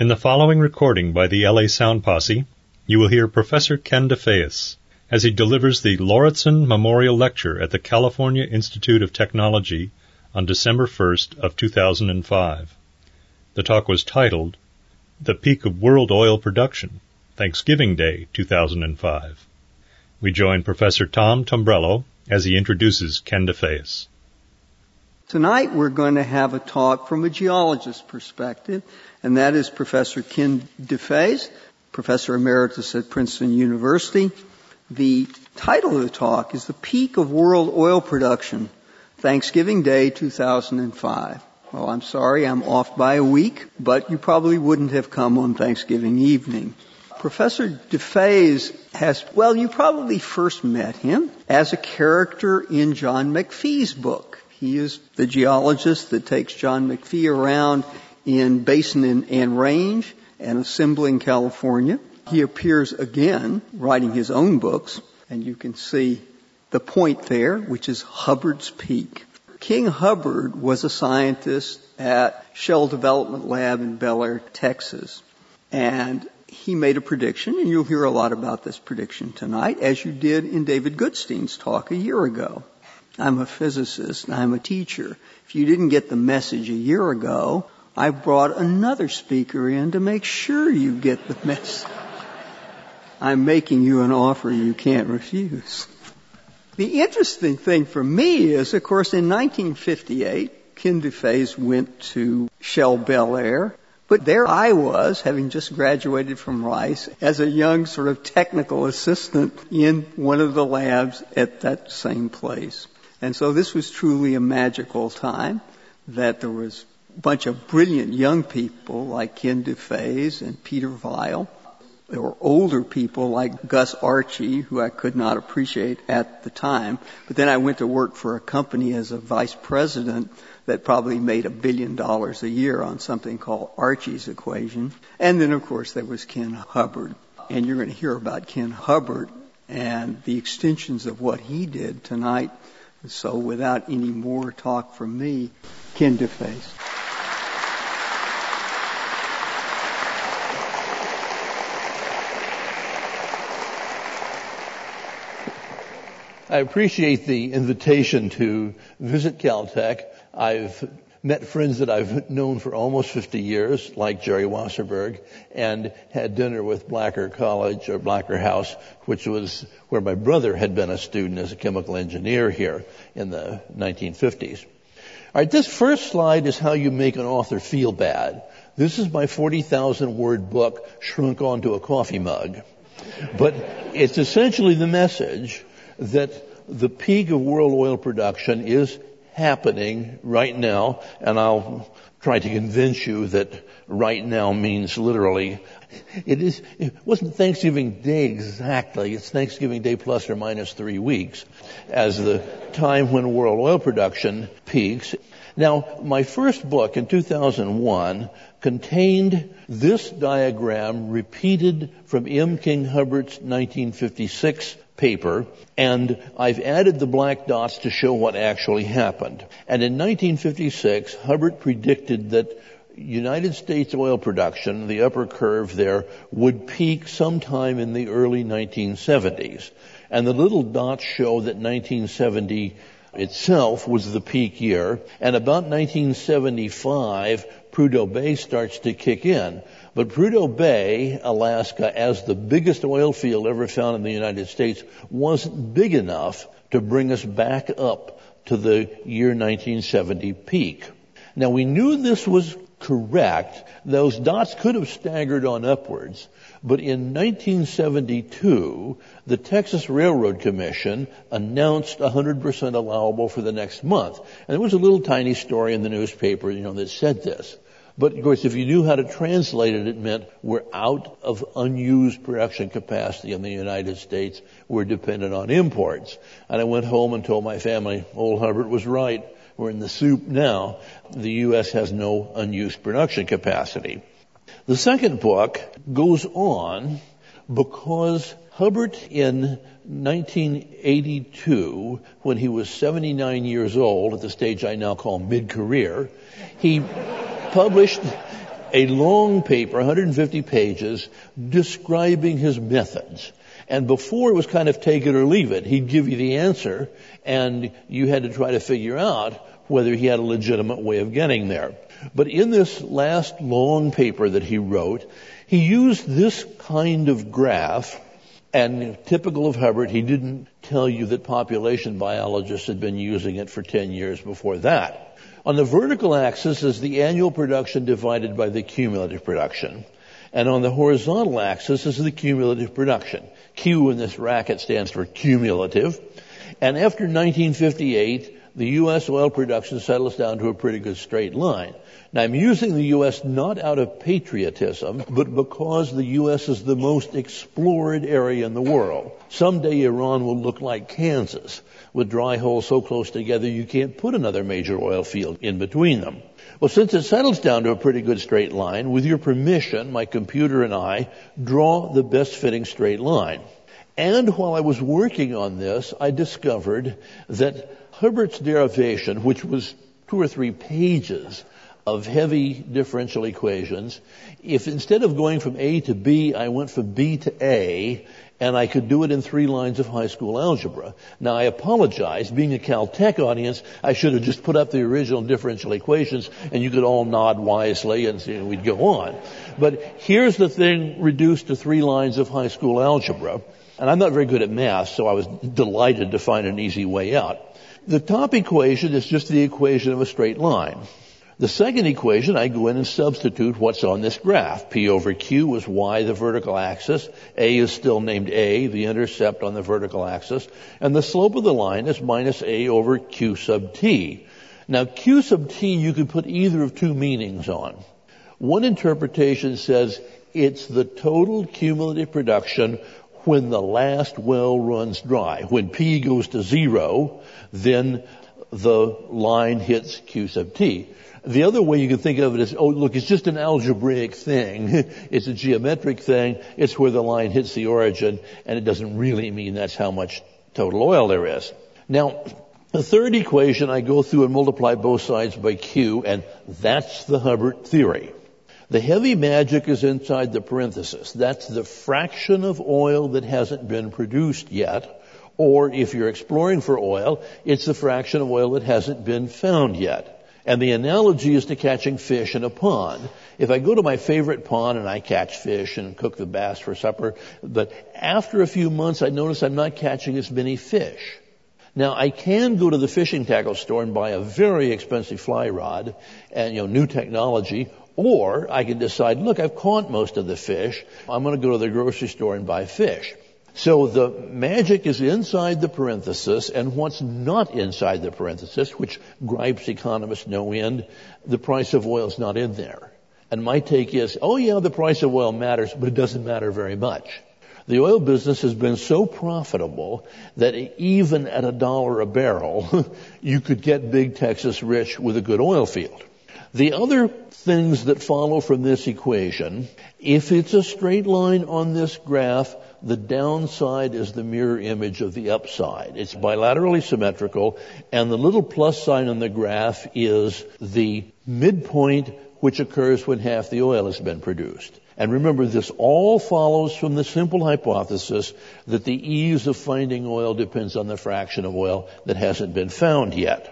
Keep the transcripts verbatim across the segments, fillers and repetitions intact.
In the following recording by the L A Sound Posse, you will hear Professor Ken DeFeus as he delivers the Lauritsen Memorial Lecture at the California Institute of Technology on December first of two thousand five. The talk was titled, The Peak of World Oil Production, Thanksgiving Day two thousand five. We join Professor Tom Tombrello as he introduces Ken DeFeus. Tonight we're going to have a talk from a geologist's perspective, and that is Professor Ken DeFeus, Professor Emeritus at Princeton University. The title of the talk is The Peak of World Oil Production, Thanksgiving Day two thousand five. Well, I'm sorry, I'm off by a week, but you probably wouldn't have come on Thanksgiving evening. Professor DeFeus has, well, you probably first met him as a character in John McPhee's book. He is the geologist that takes John McPhee around in Basin and, and Range and Assembling, California. He appears again writing his own books, and you can see the point there, which is Hubbard's Peak. King Hubbard was a scientist at Shell Development Lab in Bel Air, Texas, and he made a prediction, and you'll hear a lot about this prediction tonight, as you did in David Goodstein's talk a year ago. I'm a physicist, and I'm a teacher. If you didn't get the message a year ago, I brought another speaker in to make sure you get the message. I'm making you an offer you can't refuse. The interesting thing for me is, of course, in nineteen fifty-eight, Ken DeFeus went to Shell Bel Air, but there I was, having just graduated from Rice, as a young sort of technical assistant in one of the labs at that same place. And so this was truly a magical time, that there was a bunch of brilliant young people like Ken DeFeus and Peter Weil. There were older people like Gus Archie, who I could not appreciate at the time. But then I went to work for a company as a vice president that probably made a billion dollars a year on something called Archie's equation. And then, of course, there was Ken Hubbard. And you're going to hear about Ken Hubbard and the extensions of what he did tonight. So without any more talk from me, Ken DeFeus. I appreciate the invitation to visit Caltech. I've met friends that I've known for almost fifty years, like Jerry Wasserberg, and had dinner with Blacker College, or Blacker House, which was where my brother had been a student as a chemical engineer here in the nineteen fifties. All right, this first slide is how you make an author feel bad. This is my forty thousand word book shrunk onto a coffee mug. But it's essentially the message that the peak of world oil production is happening right now, and I'll try to convince you that right now means literally. It is, it wasn't Thanksgiving Day exactly. It's Thanksgiving Day plus or minus three weeks as the time when world oil production peaks. Now, my first book in two thousand one contained this diagram repeated from M. King Hubbard's nineteen fifty-six paper, and I've added the black dots to show what actually happened. And in nineteen fifty-six, Hubbard predicted that United States oil production, the upper curve there, would peak sometime in the early nineteen seventies. And the little dots show that nineteen seventy itself was the peak year, and about nineteen seventy-five, Prudhoe Bay starts to kick in. But Prudhoe Bay, Alaska, as the biggest oil field ever found in the United States, wasn't big enough to bring us back up to the year nineteen seventy peak. Now, we knew this was correct. Those dots could have staggered on upwards. But in nineteen seventy-two, the Texas Railroad Commission announced one hundred percent allowable for the next month. And there was a little tiny story in the newspaper, you know, that said this. But, of course, if you knew how to translate it, it meant we're out of unused production capacity in the United States. We're dependent on imports. And I went home and told my family, old Hubbard was right. We're in the soup now. The U S has no unused production capacity. The second book goes on because Hubbard in nineteen eighty-two, when he was seventy-nine years old, at the stage I now call mid-career, he published a long paper, one hundred fifty pages, describing his methods. And before it was kind of take it or leave it. He'd give you the answer, and you had to try to figure out whether he had a legitimate way of getting there. But in this last long paper that he wrote, he used this kind of graph, and typical of Hubbard, he didn't tell you that population biologists had been using it for ten years before that. On the vertical axis is the annual production divided by the cumulative production. And on the horizontal axis is the cumulative production. Q in this racket stands for cumulative. And after nineteen fifty-eight, the U S oil production settles down to a pretty good straight line. Now, I'm using the U S not out of patriotism, but because the U S is the most explored area in the world. Someday Iran will look like Kansas, with dry holes so close together you can't put another major oil field in between them. Well, since it settles down to a pretty good straight line, with your permission, my computer and I draw the best fitting straight line. And while I was working on this, I discovered that Hubbard's derivation, which was two or three pages of heavy differential equations, if instead of going from A to B, I went from B to A, and I could do it in three lines of high school algebra. Now, I apologize. Being a Caltech audience, I should have just put up the original differential equations, and you could all nod wisely, and you know, we'd go on. But here's the thing reduced to three lines of high school algebra. And I'm not very good at math, so I was delighted to find an easy way out. The top equation is just the equation of a straight line. The second equation, I go in and substitute what's on this graph. P over Q is Y, the vertical axis. A is still named A, the intercept on the vertical axis. And the slope of the line is minus A over Q sub T. Now, Q sub T, you could put either of two meanings on. One interpretation says it's the total cumulative production when the last well runs dry. When P goes to zero, then the line hits Q sub T. The other way you can think of it is, oh, look, it's just an algebraic thing. It's a geometric thing. It's where the line hits the origin, and it doesn't really mean that's how much total oil there is. Now, the third equation, I go through and multiply both sides by Q, and that's the Hubbard theory. The heavy magic is inside the parenthesis. That's the fraction of oil that hasn't been produced yet. Or if you're exploring for oil, it's the fraction of oil that hasn't been found yet. And the analogy is to catching fish in a pond. If I go to my favorite pond and I catch fish and cook the bass for supper, but after a few months I notice I'm not catching as many fish. Now, I can go to the fishing tackle store and buy a very expensive fly rod and, you know, new technology, or I can decide, look, I've caught most of the fish. I'm going to go to the grocery store and buy fish. So the magic is inside the parenthesis, and what's not inside the parenthesis, which gripes economists no end, the price of oil is not in there. And my take is, oh yeah, the price of oil matters, but it doesn't matter very much. The oil business has been so profitable that even at a dollar a barrel, you could get big Texas rich with a good oil field. The other things that follow from this equation, if it's a straight line on this graph, the downside is the mirror image of the upside. It's bilaterally symmetrical, and the little plus sign on the graph is the midpoint which occurs when half the oil has been produced. And remember, this all follows from the simple hypothesis that the ease of finding oil depends on the fraction of oil that hasn't been found yet.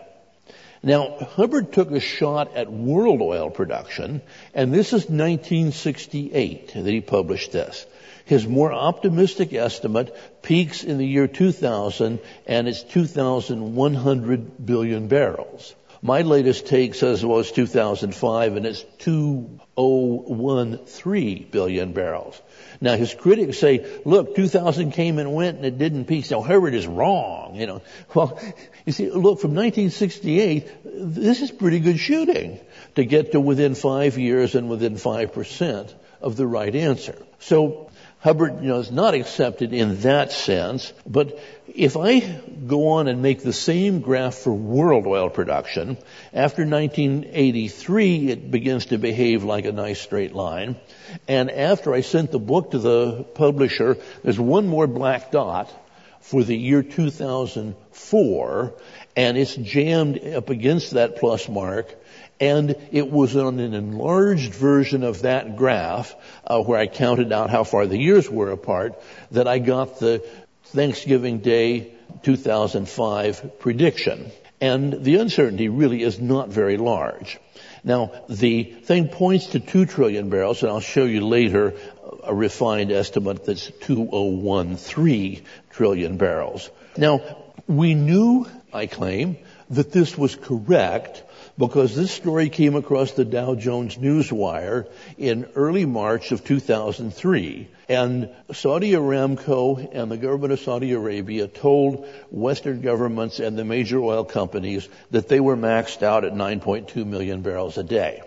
Now, Hubbard took a shot at world oil production, and this is nineteen sixty-eight that he published this. His more optimistic estimate peaks in the year two thousand, and it's two thousand one hundred billion barrels. My latest take says, well, it's two thousand five, and it's two thousand thirteen billion barrels. Now, his critics say, look, two thousand came and went, and it didn't peak. So Hubbard is wrong, you know. Well, you see, look, from nineteen sixty-eight, this is pretty good shooting to get to within five years and within five percent of the right answer. So Hubbard, you know, is not accepted in that sense, but if I go on and make the same graph for world oil production, after nineteen eighty-three, it begins to behave like a nice straight line. And after I sent the book to the publisher, there's one more black dot for the year two thousand four, and it's jammed up against that plus mark. And it was on an enlarged version of that graph, uh, where I counted out how far the years were apart, that I got the Thanksgiving Day two thousand five prediction. And the uncertainty really is not very large. Now, the thing points to two trillion barrels, and I'll show you later a refined estimate that's two thousand thirteen trillion barrels. Now, we knew, I claim, that this was correct because this story came across the Dow Jones Newswire in early March of two thousand three. And Saudi Aramco and the government of Saudi Arabia told Western governments and the major oil companies that they were maxed out at nine point two million barrels a day.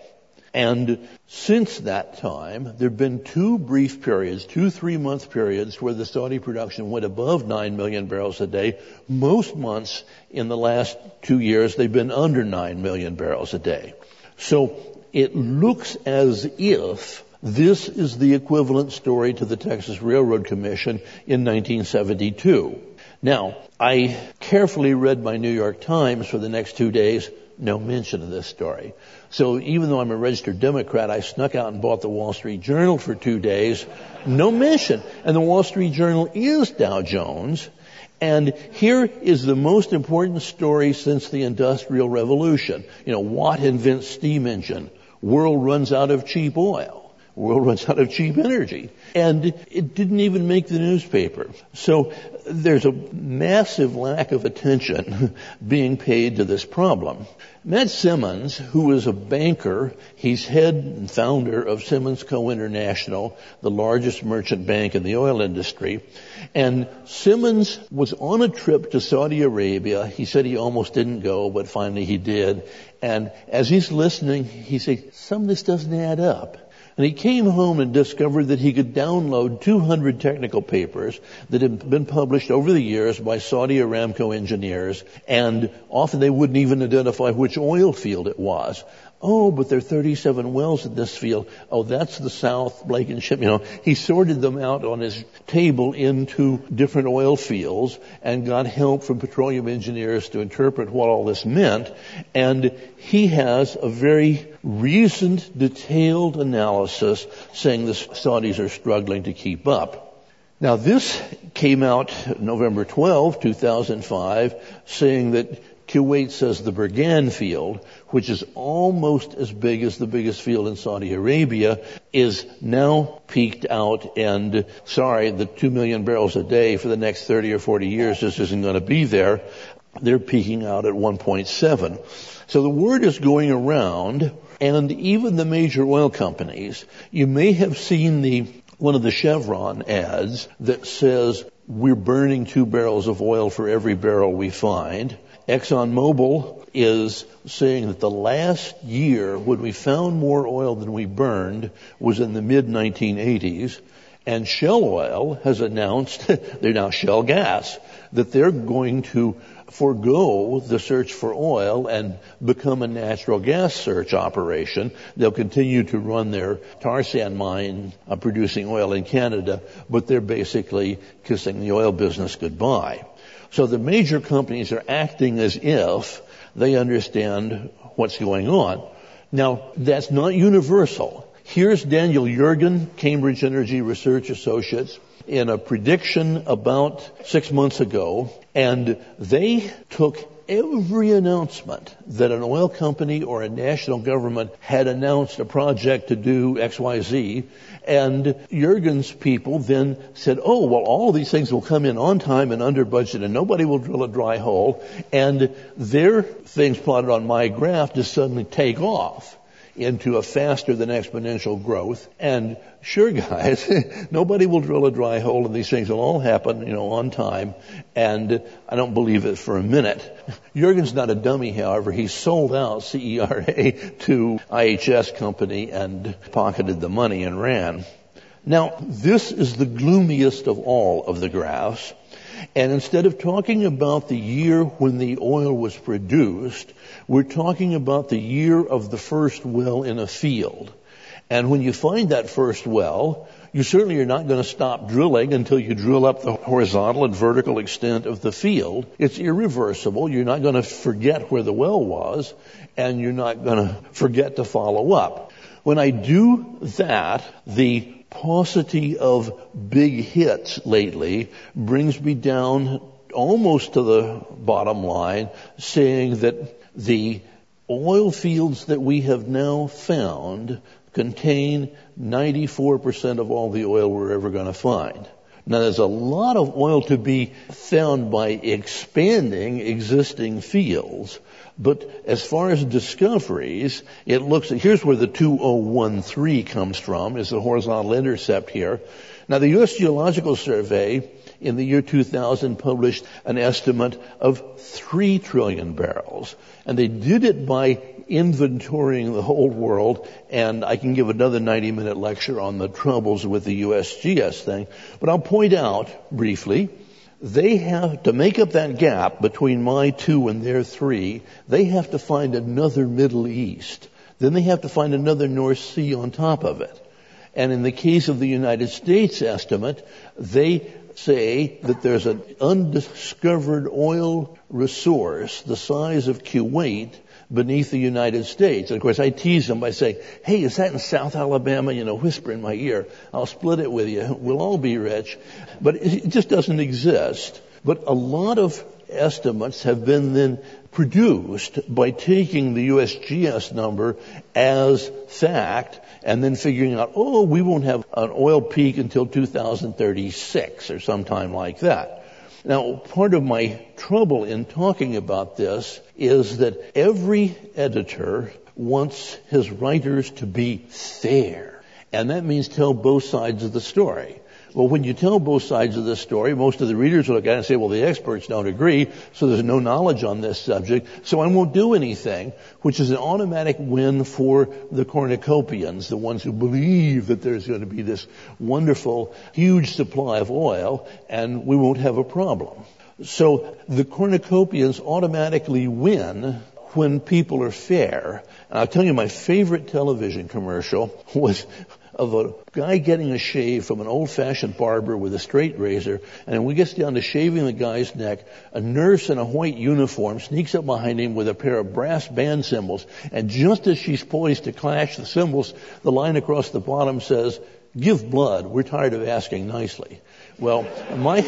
And since that time, there have been two brief periods, two three-month periods, where the Saudi production went above nine million barrels a day. Most months in the last two years, they've been under nine million barrels a day. So it looks as if this is the equivalent story to the Texas Railroad Commission in nineteen seventy-two. Now, I carefully read my New York Times for the next two days. No mention of this story. So even though I'm a registered Democrat, I snuck out and bought the Wall Street Journal for two days. No mention. And the Wall Street Journal is Dow Jones. And here is the most important story since the Industrial Revolution. You know, Watt invents steam engine. World runs out of cheap oil. World runs out of cheap energy. And it didn't even make the newspaper. So there's a massive lack of attention being paid to this problem. Matt Simmons, who is a banker, he's head and founder of Simmons Co. International, the largest merchant bank in the oil industry. And Simmons was on a trip to Saudi Arabia. He said he almost didn't go, but finally he did. And as he's listening, he said, some of this doesn't add up. And he came home and discovered that he could download two hundred technical papers that had been published over the years by Saudi Aramco engineers, and often they wouldn't even identify which oil field it was. Oh, but there are thirty-seven wells in this field. Oh, that's the South Blake and Ship. You know, he sorted them out on his table into different oil fields and got help from petroleum engineers to interpret what all this meant. And he has a very recent, detailed analysis saying the Saudis are struggling to keep up. Now, this came out November twelfth, two thousand five, saying that Kuwait says the Burgan field, which is almost as big as the biggest field in Saudi Arabia, is now peaked out, and sorry, the two million barrels a day for the next thirty or forty years just isn't going to be there. They're peaking out at one point seven. So the word is going around, and even the major oil companies, you may have seen the one of the Chevron ads that says, we're burning two barrels of oil for every barrel we find. ExxonMobil is saying that the last year when we found more oil than we burned was in the mid nineteen eighties. And Shell Oil has announced, they're now Shell Gas, that they're going to forego the search for oil and become a natural gas search operation. They'll continue to run their tar sand mine uh, producing oil in Canada, but they're basically kissing the oil business goodbye. So the major companies are acting as if they understand what's going on. Now, that's not universal. Here's Daniel Yergin, Cambridge Energy Research Associates, in a prediction about six months ago, and they took every announcement that an oil company or a national government had announced a project to do X Y Z, and Yergin's people then said, oh, well, all of these things will come in on time and under budget, and nobody will drill a dry hole, and their things plotted on my graph just suddenly take off into a faster than exponential growth. And sure, guys, nobody will drill a dry hole, and these things will all happen, you know, on time. And I don't believe it for a minute. Yergin's not a dummy, however. He sold out C E R A to I H S Company and pocketed the money and ran. Now, this is the gloomiest of all of the graphs. And instead of talking about the year when the oil was produced, we're talking about the year of the first well in a field. And when you find that first well, you certainly are not going to stop drilling until you drill up the horizontal and vertical extent of the field. It's irreversible. You're not going to forget where the well was, and you're not going to forget to follow up. When I do that, the paucity of big hits lately brings me down almost to the bottom line, saying that the oil fields that we have now found contain ninety-four percent of all the oil we're ever going to find. Now, there's a lot of oil to be found by expanding existing fields, but as far as discoveries, it looks, here's where the two thousand thirteen comes from, is the horizontal intercept here. Now, the U S Geological Survey in the year two thousand published an estimate of three trillion barrels, and they did it by inventorying the whole world, and I can give another ninety minute lecture on the troubles with the U S G S thing, but I'll point out briefly, they have, to make up that gap between my two and their three, they have to find another Middle East. Then they have to find another North Sea on top of it. And in the case of the United States estimate, they say that there's an undiscovered oil resource the size of Kuwait beneath the United States. And of course, I tease them by saying, hey, is that in South Alabama? You know, whisper in my ear. I'll split it with you. We'll all be rich. But it just doesn't exist. But a lot of estimates have been then produced by taking the U S G S number as fact and then figuring out, oh, we won't have an oil peak until two thousand thirty-six or sometime like that. Now, part of my trouble in talking about this is that every editor wants his writers to be fair, and that means tell both sides of the story. Well, when you tell both sides of the story, most of the readers will look at it and say, well, the experts don't agree, so there's no knowledge on this subject, so I won't do anything, which is an automatic win for the cornucopians, the ones who believe that there's going to be this wonderful, huge supply of oil, and we won't have a problem. So the cornucopians automatically win when people are fair. And I'll tell you, my favorite television commercial was of a guy getting a shave from an old-fashioned barber with a straight razor, and when he gets down to shaving the guy's neck, a nurse in a white uniform sneaks up behind him with a pair of brass band cymbals, and just as she's poised to clash the cymbals, the line across the bottom says, "Give blood, we're tired of asking nicely." Well, my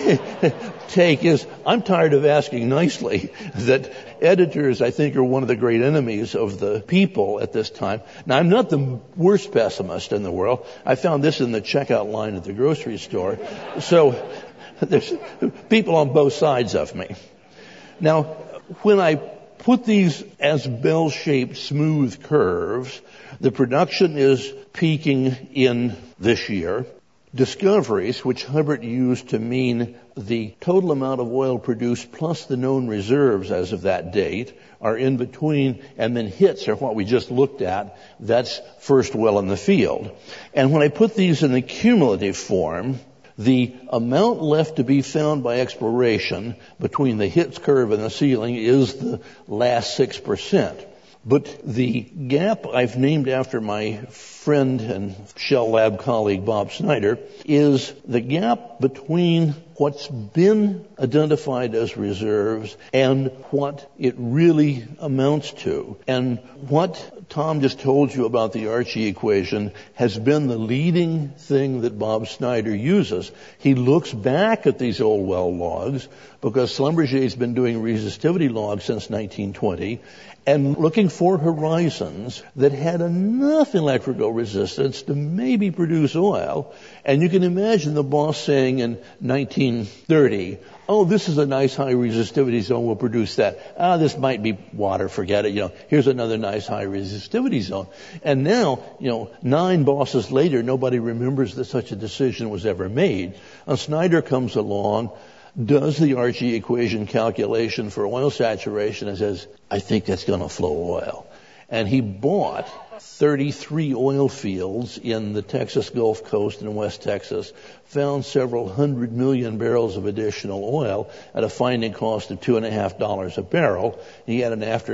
take is, I'm tired of asking nicely that editors, I think, are one of the great enemies of the people at this time. Now, I'm not the worst pessimist in the world. I found this in the checkout line at the grocery store. So there's people on both sides of me. Now, when I put these as bell-shaped smooth curves, the production is peaking in this year. Discoveries, which Hubbert used to mean the total amount of oil produced plus the known reserves as of that date, are in between, and then hits are what we just looked at. That's first well in the field. And when I put these in the cumulative form, the amount left to be found by exploration between the hits curve and the ceiling is the last six percent. But the gap I've named after my friend and Shell Lab colleague Bob Snyder is the gap between what's been identified as reserves and what it really amounts to. And what Tom just told you about the Archie equation has been the leading thing that Bob Snyder uses. He looks back at these old well logs because Schlumberger's been doing resistivity logs since nineteen twenty and looking for horizons that had enough electrical resistance to maybe produce oil. And you can imagine the boss saying in nineteen thirty, oh, this is a nice high resistivity zone, we'll produce that. Ah, this might be water, forget it. You know, here's another nice high resistivity zone. And now, you know, nine bosses later, nobody remembers that such a decision was ever made. And Snyder comes along, does the Archie equation calculation for oil saturation and says, I think that's going to flow oil. And he bought thirty-three oil fields in the Texas Gulf Coast and West Texas, found several hundred million barrels of additional oil at a finding cost of two and a half dollars a barrel. He had an after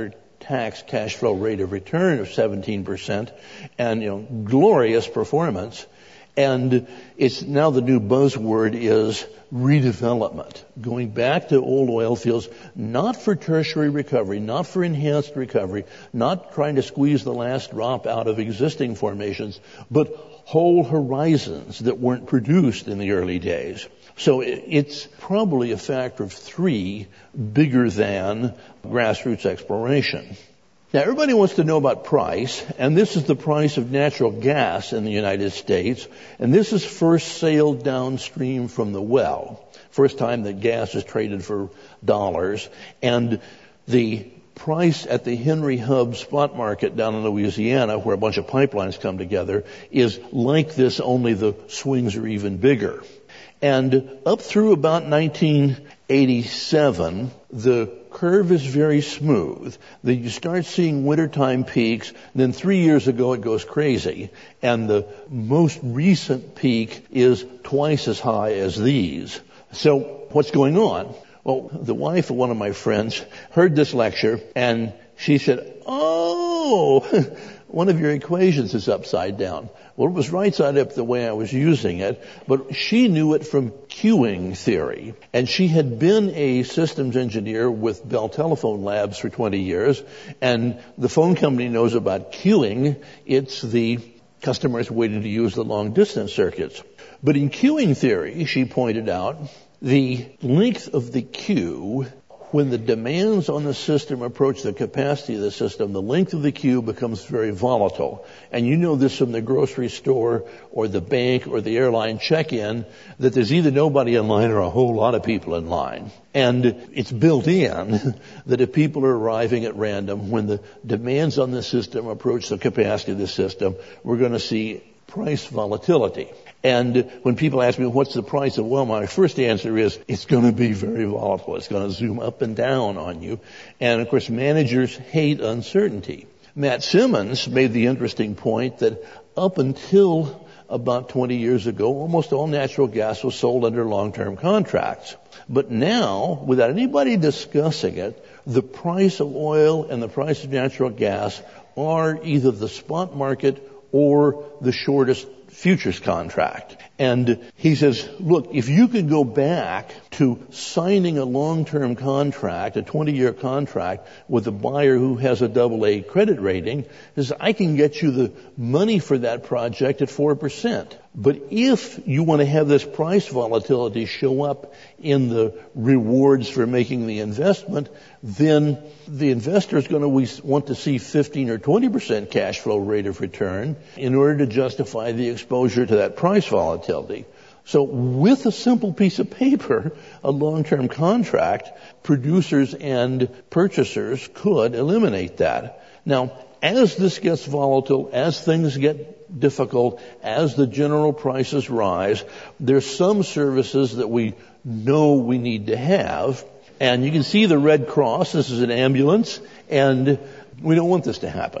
after-tax cash flow rate of return of seventeen percent, and, you know, glorious performance. And it's now the new buzzword is redevelopment, going back to old oil fields, not for tertiary recovery, not for enhanced recovery, not trying to squeeze the last drop out of existing formations, but whole horizons that weren't produced in the early days. So it's probably a factor of three bigger than grassroots exploration. Now, everybody wants to know about price, and this is the price of natural gas in the United States, and this is first sailed downstream from the well. First time that gas is traded for dollars, and the price at the Henry Hub spot market down in Louisiana, where a bunch of pipelines come together, is like this, only the swings are even bigger. And up through about nineteen eighty-seven, the curve is very smooth. Then you start seeing wintertime peaks. Then three years ago, it goes crazy. And the most recent peak is twice as high as these. So what's going on? Well, the wife of one of my friends heard this lecture, and she said, oh, one of your equations is upside down. Well, it was right side up the way I was using it, but she knew it from queuing theory. And she had been a systems engineer with Bell Telephone Labs for twenty years, and the phone company knows about queuing. It's the customers waiting to use the long distance circuits. But in queuing theory, she pointed out, the length of the queue, when the demands on the system approach the capacity of the system, the length of the queue becomes very volatile. And you know this from the grocery store or the bank or the airline check-in, that there's either nobody in line or a whole lot of people in line. And it's built in that if people are arriving at random, when the demands on the system approach the capacity of the system, we're going to see price volatility. And when people ask me, what's the price of oil, my first answer is, it's going to be very volatile. It's going to zoom up and down on you. And, of course, managers hate uncertainty. Matt Simmons made the interesting point that up until about twenty years ago, almost all natural gas was sold under long-term contracts. But now, without anybody discussing it, the price of oil and the price of natural gas are either the spot market or the shortest futures contract. And he says, look, if you could go back to signing a long-term contract, a twenty-year contract with a buyer who has a double A credit rating, he says, I can get you the money for that project at four percent. But if you want to have this price volatility show up in the rewards for making the investment, then the investor is going to want to see fifteen or twenty percent cash flow rate of return in order to justify the exposure to that price volatility. So with a simple piece of paper, a long-term contract, producers and purchasers could eliminate that. Now, as this gets volatile, as things get difficult, as the general prices rise, there's some services that we know we need to have. And you can see the Red Cross. This is an ambulance, and we don't want this to happen.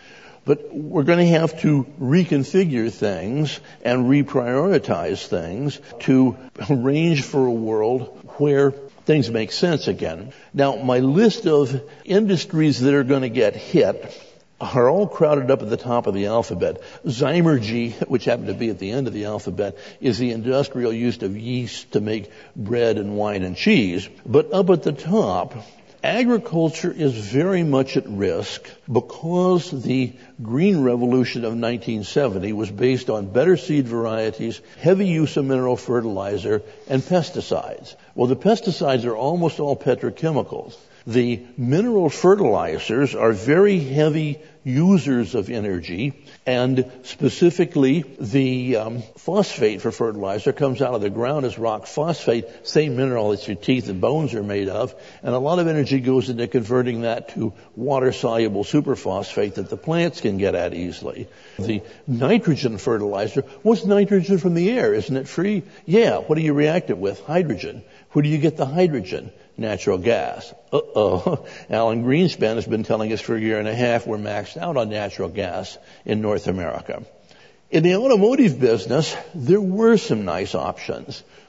But we're going to have to reconfigure things and reprioritize things to arrange for a world where things make sense again. Now, my list of industries that are going to get hit are all crowded up at the top of the alphabet. Zymergy, which happened to be at the end of the alphabet, is the industrial use of yeast to make bread and wine and cheese. But up at the top, agriculture is very much at risk because the green revolution of nineteen seventy was based on better seed varieties, heavy use of mineral fertilizer, and pesticides. Well, the pesticides are almost all petrochemicals. The mineral fertilizers are very heavy users of energy, and specifically the um, phosphate for fertilizer comes out of the ground as rock phosphate, same mineral that your teeth and bones are made of, and a lot of energy goes into converting that to water-soluble superphosphate that the plants can get at easily. The nitrogen fertilizer, what's nitrogen from the air? Isn't it free? Yeah, what do you react it with? Hydrogen. Where do you get the hydrogen? Natural gas. Uh-oh. Alan Greenspan has been telling us for a year and a half we're maxed out on natural gas in North America. In the automotive business, there were some nice options.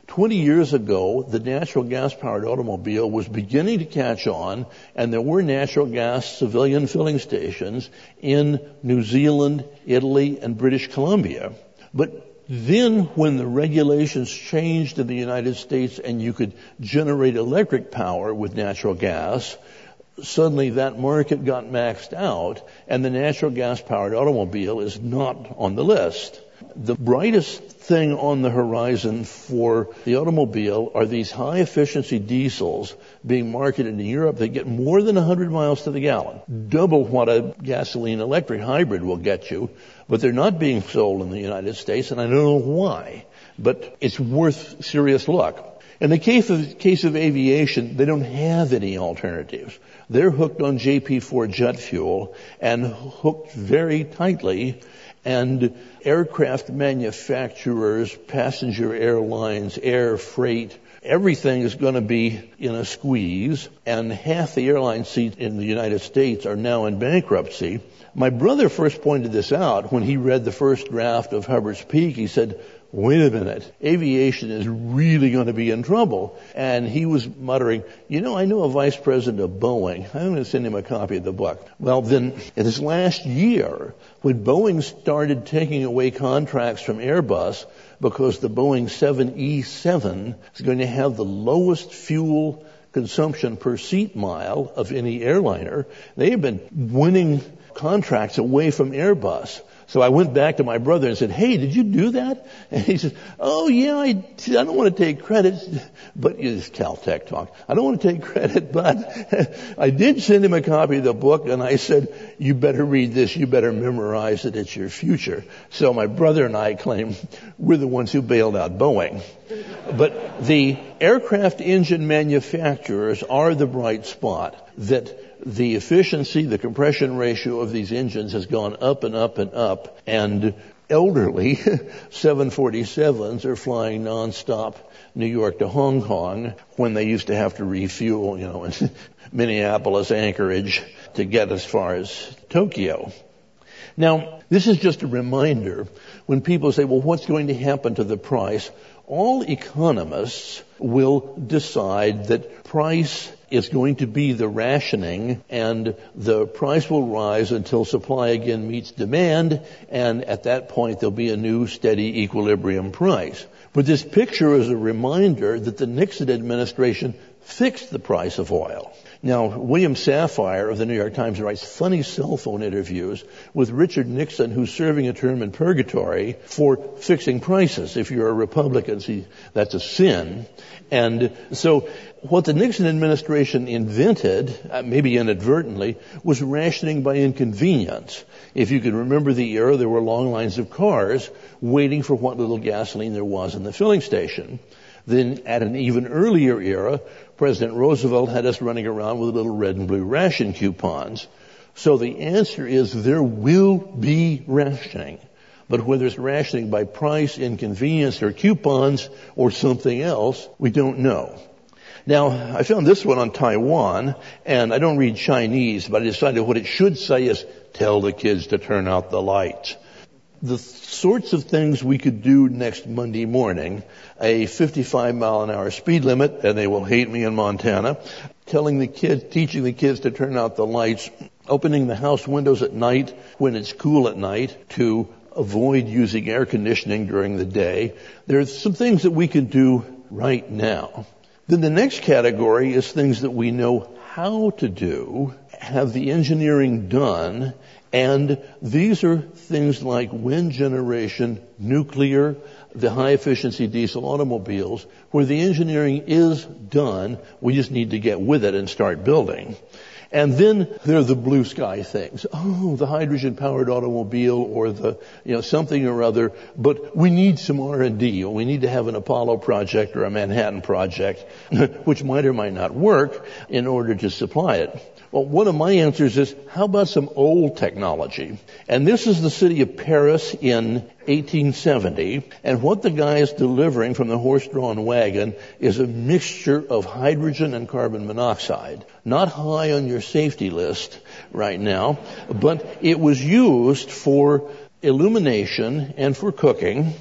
Twenty years ago, the natural gas-powered automobile was beginning to catch on, and there were natural gas civilian filling stations in New Zealand, Italy, and British Columbia. But then when the regulations changed in the United States and you could generate electric power with natural gas, suddenly that market got maxed out, and the natural gas-powered automobile is not on the list. The brightest thing on the horizon for the automobile are these high-efficiency diesels being marketed in Europe that get more than one hundred miles to the gallon, double what a gasoline-electric hybrid will get you, but they're not being sold in the United States, and I don't know why, but it's worth serious look. In the case of, case of aviation, they don't have any alternatives. They're hooked on J P four jet fuel and hooked very tightly, and aircraft manufacturers, passenger airlines, air freight, everything is going to be in a squeeze, and half the airline seats in the United States are now in bankruptcy. My brother first pointed this out when he read the first draft of Hubbard's Peak. He said, wait a minute, aviation is really going to be in trouble. And he was muttering, you know, I know a vice president of Boeing. I'm going to send him a copy of the book. Well, then, in this last year, when Boeing started taking away contracts from Airbus because the Boeing seven E seven is going to have the lowest fuel consumption per seat mile of any airliner, they have been winning contracts away from Airbus. So I went back to my brother and said, hey, did you do that? And he said, oh, yeah, I, I don't want to take credit, but it's Caltech talk. I don't want to take credit, but I did send him a copy of the book, and I said, you better read this, you better memorize it, it's your future. So my brother and I claim we're the ones who bailed out Boeing. But the aircraft engine manufacturers are the bright spot, that the efficiency, the compression ratio of these engines has gone up and up and up, and elderly seven forty-sevens are flying nonstop New York to Hong Kong when they used to have to refuel, you know, in Minneapolis, Anchorage to get as far as Tokyo. Now, this is just a reminder when people say, well, what's going to happen to the price? All economists will decide that price is going to be the rationing, and the price will rise until supply again meets demand, and at that point there'll be a new steady equilibrium price. But this picture is a reminder that the Nixon administration fixed the price of oil. Now, William Safire of the New York Times writes funny cell phone interviews with Richard Nixon, who's serving a term in purgatory for fixing prices. If you're a Republican, see, that's a sin. And so what the Nixon administration invented, maybe inadvertently, was rationing by inconvenience. If you can remember the era, there were long lines of cars waiting for what little gasoline there was in the filling station. Then at an even earlier era, President Roosevelt had us running around with little red and blue ration coupons. So the answer is there will be rationing. But whether it's rationing by price, inconvenience, or coupons, or something else, we don't know. Now, I found this one on Taiwan, and I don't read Chinese, but I decided what it should say is, tell the kids to turn out the lights. The sorts of things we could do next Monday morning, a fifty-five mile an hour speed limit, and they will hate me in Montana, telling the kids, teaching the kids to turn out the lights, opening the house windows at night when it's cool at night to avoid using air conditioning during the day. There's some things that we can do right now. Then the next category is things that we know how to do, have the engineering done, and these are things like wind generation, nuclear, the high-efficiency diesel automobiles, where the engineering is done. We just need to get with it and start building. And then there are the blue sky things. Oh, the hydrogen-powered automobile or the, you know, something or other. But we need some R and D. We need to have an Apollo project or a Manhattan project, which might or might not work, in order to supply it. Well, one of my answers is, how about some old technology? And this is the city of Paris in eighteen seventy, and what the guy is delivering from the horse-drawn wagon is a mixture of hydrogen and carbon monoxide. Not high on your safety list right now, but it was used for illumination and for cooking,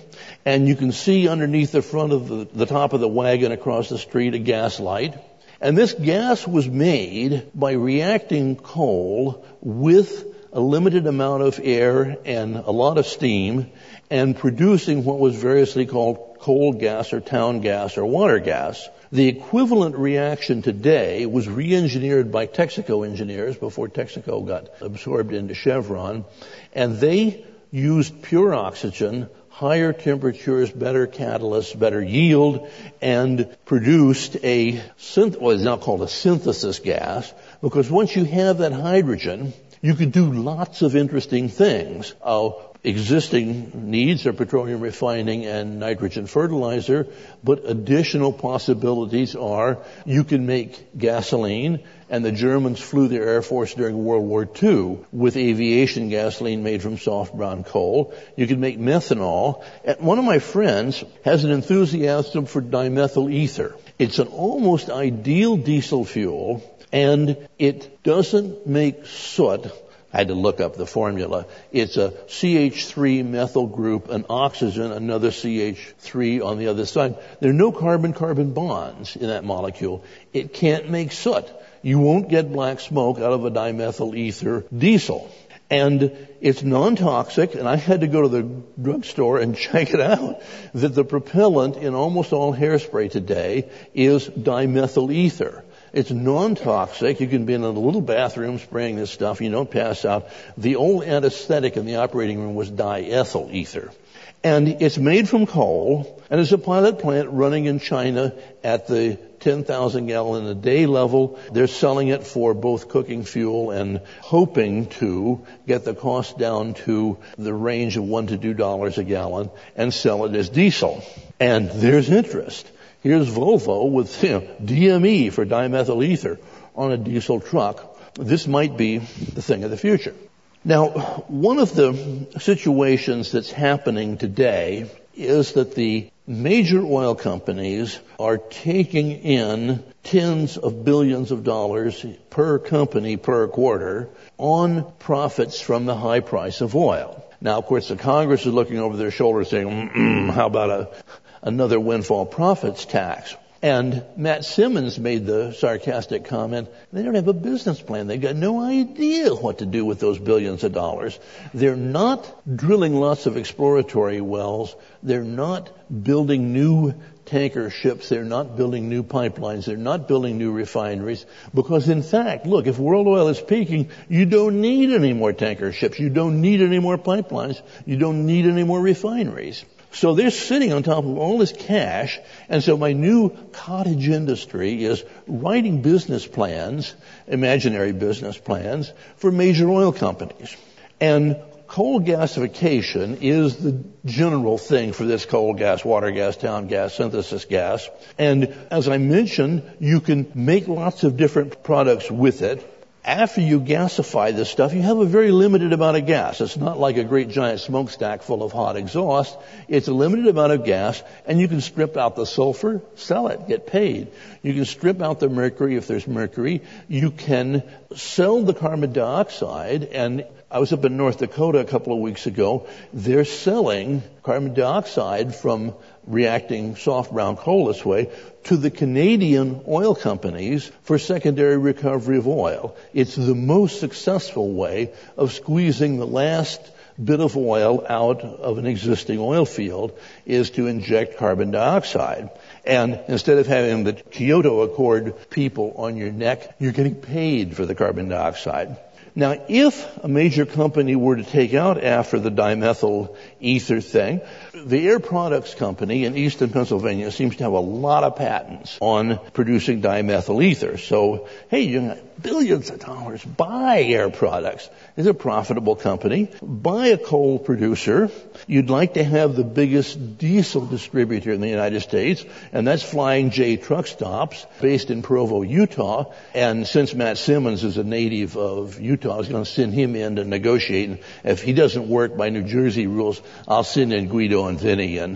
And you can see underneath the front of the, the top of the wagon across the street a gas light. And this gas was made by reacting coal with a limited amount of air and a lot of steam and producing what was variously called coal gas or town gas or water gas. The equivalent reaction today was re-engineered by Texaco engineers before Texaco got absorbed into Chevron, and they used pure oxygen, higher temperatures, better catalysts, better yield, and produced a synth- what is now called a synthesis gas, because once you have that hydrogen, you can do lots of interesting things. Uh, existing needs are petroleum refining and nitrogen fertilizer, but additional possibilities are you can make gasoline, and the Germans flew their Air Force during World War Two with aviation gasoline made from soft brown coal. You can make methanol. And one of my friends has an enthusiasm for dimethyl ether. It's an almost ideal diesel fuel, and it doesn't make soot. I had to look up the formula. It's a C H three methyl group, an oxygen, another C H three on the other side. There are no carbon-carbon bonds in that molecule. It can't make soot. You won't get black smoke out of a dimethyl ether diesel. And it's non-toxic, and I had to go to the drugstore and check it out, that the propellant in almost all hairspray today is dimethyl ether. It's non-toxic. You can be in a little bathroom spraying this stuff. You don't pass out. The old anesthetic in the operating room was diethyl ether. And it's made from coal, and it's a pilot plant running in China at the ten thousand gallon a day level. They're selling it for both cooking fuel and hoping to get the cost down to the range of one to two dollars a gallon and sell it as diesel. And there's interest. Here's Volvo with, you know, D M E for dimethyl ether on a diesel truck. This might be the thing of the future. Now, one of the situations that's happening today is that the major oil companies are taking in tens of billions of dollars per company per quarter on profits from the high price of oil. Now, of course, the Congress is looking over their shoulder saying, mm-mm, how about a another windfall profits tax? And Matt Simmons made the sarcastic comment, they don't have a business plan. They've got no idea what to do with those billions of dollars. They're not drilling lots of exploratory wells. They're not building new tanker ships. They're not building new pipelines. They're not building new refineries. Because in fact, look, if world oil is peaking, you don't need any more tanker ships. You don't need any more pipelines. You don't need any more refineries. So they're sitting on top of all this cash, and so my new cottage industry is writing business plans, imaginary business plans, for major oil companies. And coal gasification is the general thing for this coal gas, water gas, town gas, synthesis gas. And as I mentioned, you can make lots of different products with it. After you gasify this stuff, you have a very limited amount of gas. It's not like a great giant smokestack full of hot exhaust. It's a limited amount of gas, and you can strip out the sulfur, sell it, get paid. You can strip out the mercury if there's mercury. You can sell the carbon dioxide, and I was up in North Dakota a couple of weeks ago. They're selling carbon dioxide from reacting soft brown coal this way to the Canadian oil companies for secondary recovery of oil. It's the most successful way of squeezing the last bit of oil out of an existing oil field is to inject carbon dioxide. And instead of having the Kyoto Accord people on your neck, you're getting paid for the carbon dioxide. Now, if a major company were to take out after the dimethyl ether thing, the Air Products Company in eastern Pennsylvania seems to have a lot of patents on producing dimethyl ether. So, hey, you got billions of dollars. Buy Air Products. It's a profitable company. Buy a coal producer. You'd like to have the biggest diesel distributor in the United States, and that's Flying J Truck Stops, based in Provo, Utah. And since Matt Simmons is a native of Utah, I was going to send him in to negotiate. And if he doesn't work by New Jersey rules, I'll send in Guido and Vinny, and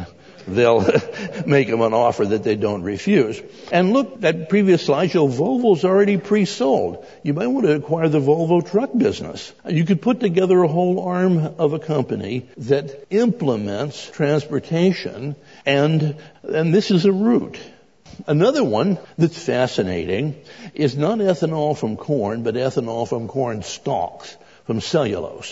they'll make them an offer that they don't refuse. And look, that previous slide show, Volvo's already pre-sold. You might want to acquire the Volvo truck business. You could put together a whole arm of a company that implements transportation, and, and this is a route. Another one that's fascinating is not ethanol from corn, but ethanol from corn stalks, from cellulose.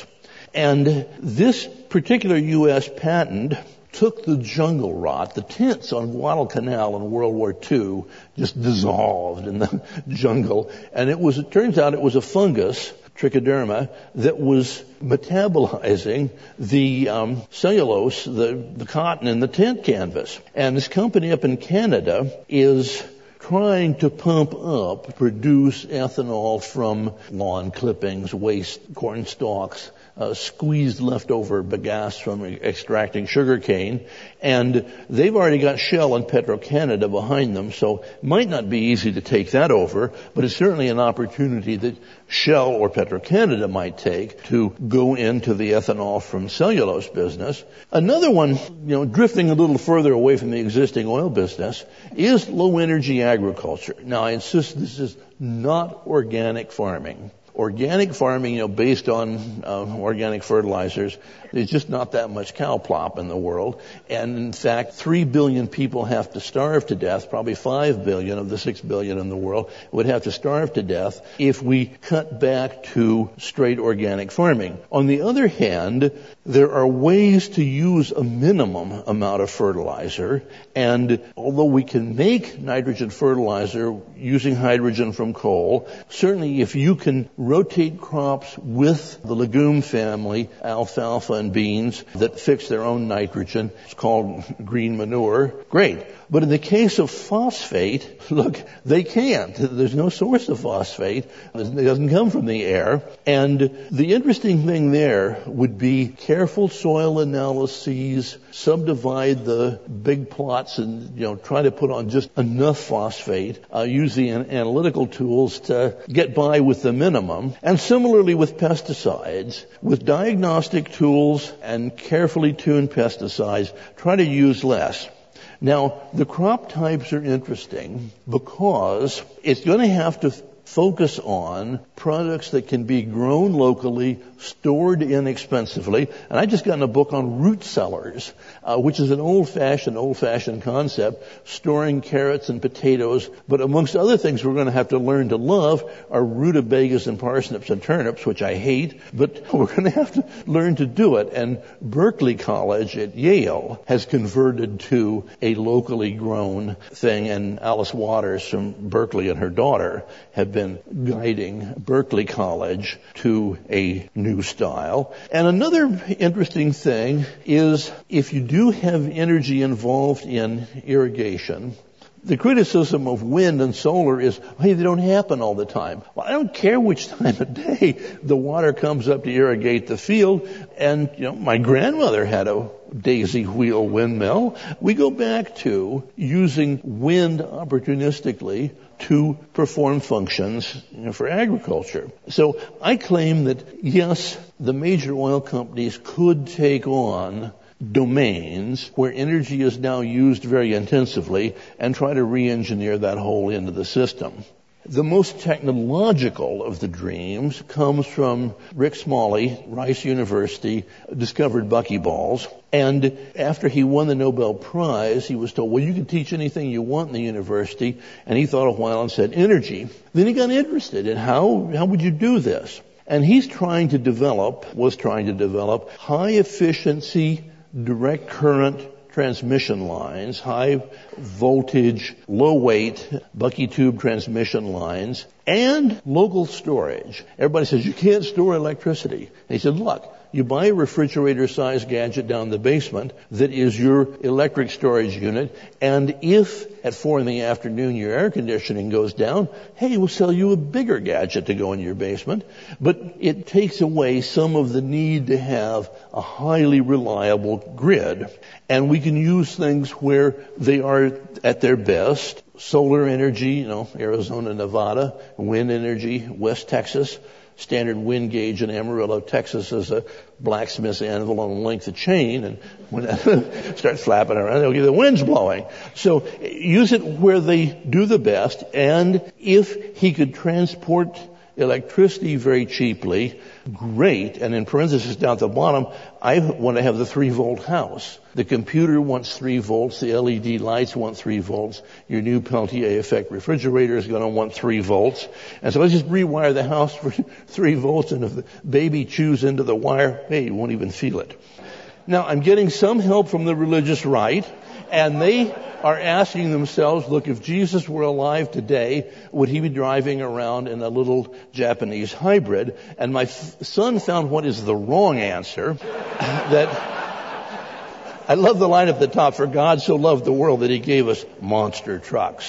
And this particular U S patent took the jungle rot. The tents on Guadalcanal in World War Two just dissolved in the jungle. And it was, it turns out it was a fungus, trichoderma, that was metabolizing the um, cellulose, the, the cotton in the tent canvas. And this company up in Canada is trying to pump up, produce ethanol from lawn clippings, waste, corn stalks, uh, squeezed leftover bagasse from extracting sugar cane. And they've already got Shell and Petro-Canada behind them, so it might not be easy to take that over, but it's certainly an opportunity that Shell or Petro-Canada might take to go into the ethanol from cellulose business. Another one, you know, drifting a little further away from the existing oil business, is low-energy agriculture. Now, I insist this is not organic farming. Organic farming, you know, based on uh, organic fertilizers, there's just not that much cow plop in the world. And in fact, three billion people have to starve to death, probably five billion of the six billion in the world would have to starve to death if we cut back to straight organic farming. On the other hand, there are ways to use a minimum amount of fertilizer, and although we can make nitrogen fertilizer using hydrogen from coal, certainly if you can rotate crops with the legume family, alfalfa and beans, that fix their own nitrogen, it's called green manure, great. But in the case of phosphate, look, they can't. There's no source of phosphate. It doesn't come from the air. And the interesting thing there would be careful soil analyses, subdivide the big plots and, you know, try to put on just enough phosphate, uh, use the an- analytical tools to get by with the minimum. And similarly with pesticides, with diagnostic tools and carefully tuned pesticides, try to use less. Now, the crop types are interesting because it's going to have to focus on products that can be grown locally, stored inexpensively. And I just got a book on root cellars, uh, which is an old-fashioned, old-fashioned concept, storing carrots and potatoes. But amongst other things we're going to have to learn to love are rutabagas and parsnips and turnips, which I hate, but we're going to have to learn to do it. And Berkeley College at Yale has converted to a locally grown thing, and Alice Waters from Berkeley and her daughter have been guiding Berkeley College to a new style. And another interesting thing is if you do have energy involved in irrigation, the criticism of wind and solar is, hey, they don't happen all the time. Well, I don't care which time of day the water comes up to irrigate the field. And, you know, my grandmother had a daisy wheel windmill. We go back to using wind opportunistically to perform functions, you know, for agriculture. So I claim that, yes, the major oil companies could take on domains where energy is now used very intensively and try to re-engineer that whole into the system. The most technological of the dreams comes from Rick Smalley, Rice University, discovered buckyballs. And after he won the Nobel Prize, he was told, well, you can teach anything you want in the university. And he thought a while and said, energy. Then he got interested in how, how would you do this? And he's trying to develop, was trying to develop high efficiency, direct current transmission lines, high voltage, low weight, bucky tube transmission lines, and local storage. Everybody says, you can't store electricity. And he said, look, you buy a refrigerator-sized gadget down the basement that is your electric storage unit, and if at four in the afternoon your air conditioning goes down, hey, we'll sell you a bigger gadget to go in your basement. But it takes away some of the need to have a highly reliable grid. And we can use things where they are at their best. Solar energy, you know, Arizona, Nevada, wind energy, West Texas, standard wind gauge in Amarillo, Texas is a blacksmith's anvil on a length of chain, and when it starts flapping around, okay, the wind's blowing. So use it where they do the best, and if he could transport electricity very cheaply, great. And in parentheses down at the bottom, I want to have the three volt house. The computer wants three volts. The L E D lights want three volts. Your new Peltier effect refrigerator is going to want three volts. And so let's just rewire the house for three volts. And if the baby chews into the wire, hey, you won't even feel it. Now, I'm getting some help from the religious right, and they are asking themselves, look, if Jesus were alive today, would he be driving around in a little Japanese hybrid? And my f- son found what is the wrong answer. That I love the line at the top, for God so loved the world that he gave us monster trucks.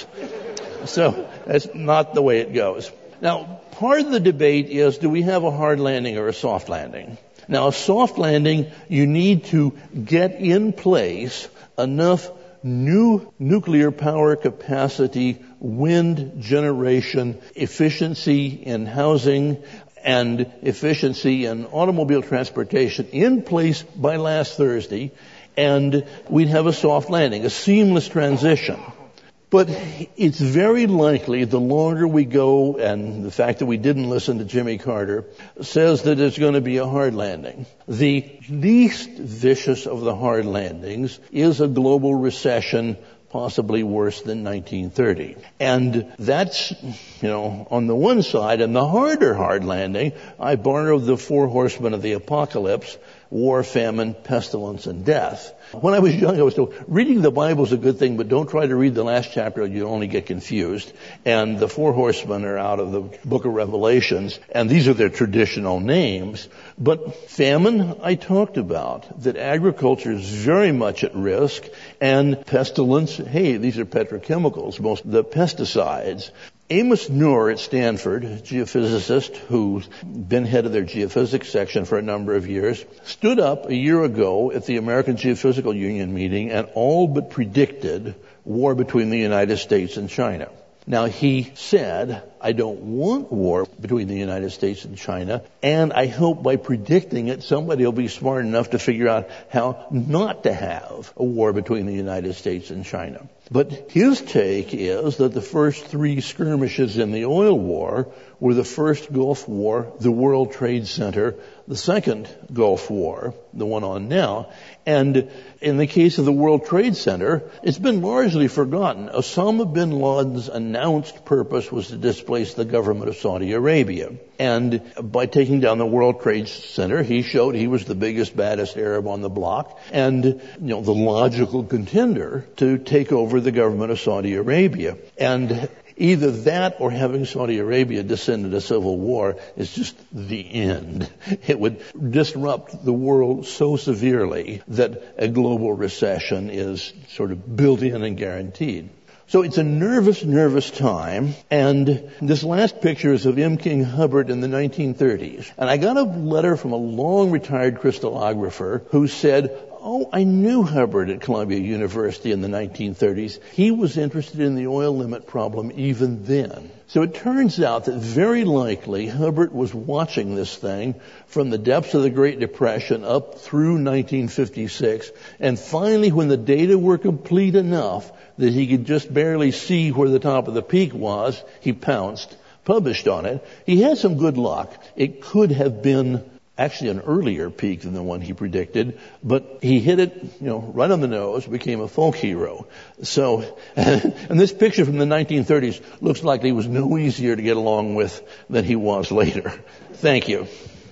So that's not the way it goes. Now, part of the debate is, do we have a hard landing or a soft landing? Now, a soft landing, you need to get in place enough new nuclear power capacity, wind generation, efficiency in housing, and efficiency in automobile transportation in place by last Thursday, and we'd have a soft landing, a seamless transition. But it's very likely the longer we go, and the fact that we didn't listen to Jimmy Carter says that it's going to be a hard landing. The least vicious of the hard landings is a global recession, possibly worse than nineteen thirty. And that's, you know, on the one side. And the harder hard landing, I borrowed the four horsemen of the apocalypse: war, famine, pestilence, and death. When I was young, I was told, reading the Bible is a good thing, but don't try to read the last chapter, you'll only get confused. And the four horsemen are out of the book of Revelations, and these are their traditional names. But famine, I talked about, that agriculture is very much at risk, and pestilence, hey, these are petrochemicals, most of the pesticides. Amos Noor at Stanford, a geophysicist who's been head of their geophysics section for a number of years, stood up a year ago at the American Geophysical Union meeting and all but predicted war between the United States and China. Now, he said, I don't want war between the United States and China, and I hope by predicting it, somebody will be smart enough to figure out how not to have a war between the United States and China. But his take is that the first three skirmishes in the oil war were the first Gulf War, the World Trade Center, the second Gulf War, the one on now. And in the case of the World Trade Center, it's been largely forgotten. Osama bin Laden's announced purpose was to displace the government of Saudi Arabia. And by taking down the World Trade Center, he showed he was the biggest, baddest Arab on the block, and, you know, the logical contender to take over the government of Saudi Arabia. And either that or having Saudi Arabia descend into civil war is just the end. It would disrupt the world so severely that a global recession is sort of built in and guaranteed. So it's a nervous, nervous time, and this last picture is of M. King Hubbert in the nineteen thirties. And I got a letter from a long-retired crystallographer who said, oh, I knew Hubbert at Columbia University in the nineteen thirties. He was interested in the oil limit problem even then. So it turns out that very likely Hubbert was watching this thing from the depths of the Great Depression up through nineteen fifty-six, and finally when the data were complete enough that he could just barely see where the top of the peak was, he pounced, published on it. He had some good luck. It could have been actually an earlier peak than the one he predicted, but he hit it, you know, right on the nose, became a folk hero. So, and this picture from the nineteen thirties looks like he was no easier to get along with than he was later. Thank you.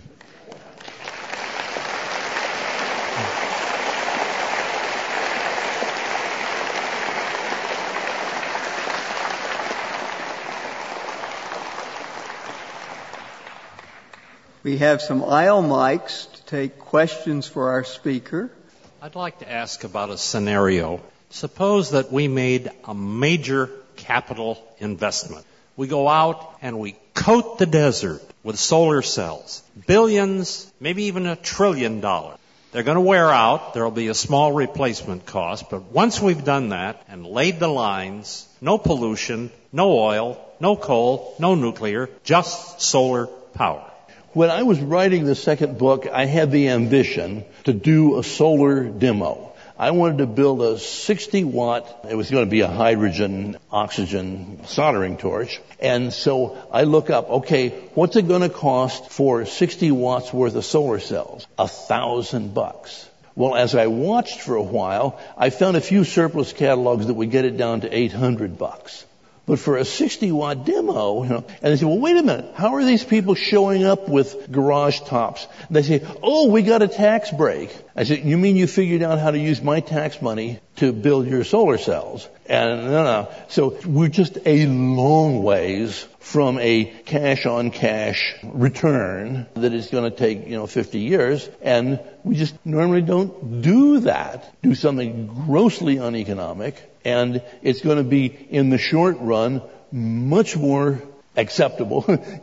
We have some aisle mics to take questions for our speaker. I'd like to ask about a scenario. Suppose that we made a major capital investment. We go out and we coat the desert with solar cells. Billions, maybe even a trillion dollars. They're going to wear out. There will be a small replacement cost. But once we've done that and laid the lines, no pollution, no oil, no coal, no nuclear, just solar power. when I was writing the second book, I had the ambition to do a solar demo. I wanted to build a sixty watt, it was going to be a hydrogen, oxygen soldering torch. And so I look up, okay, what's it going to cost for sixty watts worth of solar cells? A thousand bucks. Well, as I watched for a while, I found a few surplus catalogs that would get it down to eight hundred bucks. But for a sixty watt demo, you know, and they say, well, wait a minute, how are these people showing up with garage tops? And they say, oh, we got a tax break. I said, you mean you figured out how to use my tax money to build your solar cells? And no, no. So we're just a long ways from a cash on cash return that is going to take, you know, fifty years. And we just normally don't do that, do something grossly uneconomic. And it's going to be, in the short run, much more acceptable,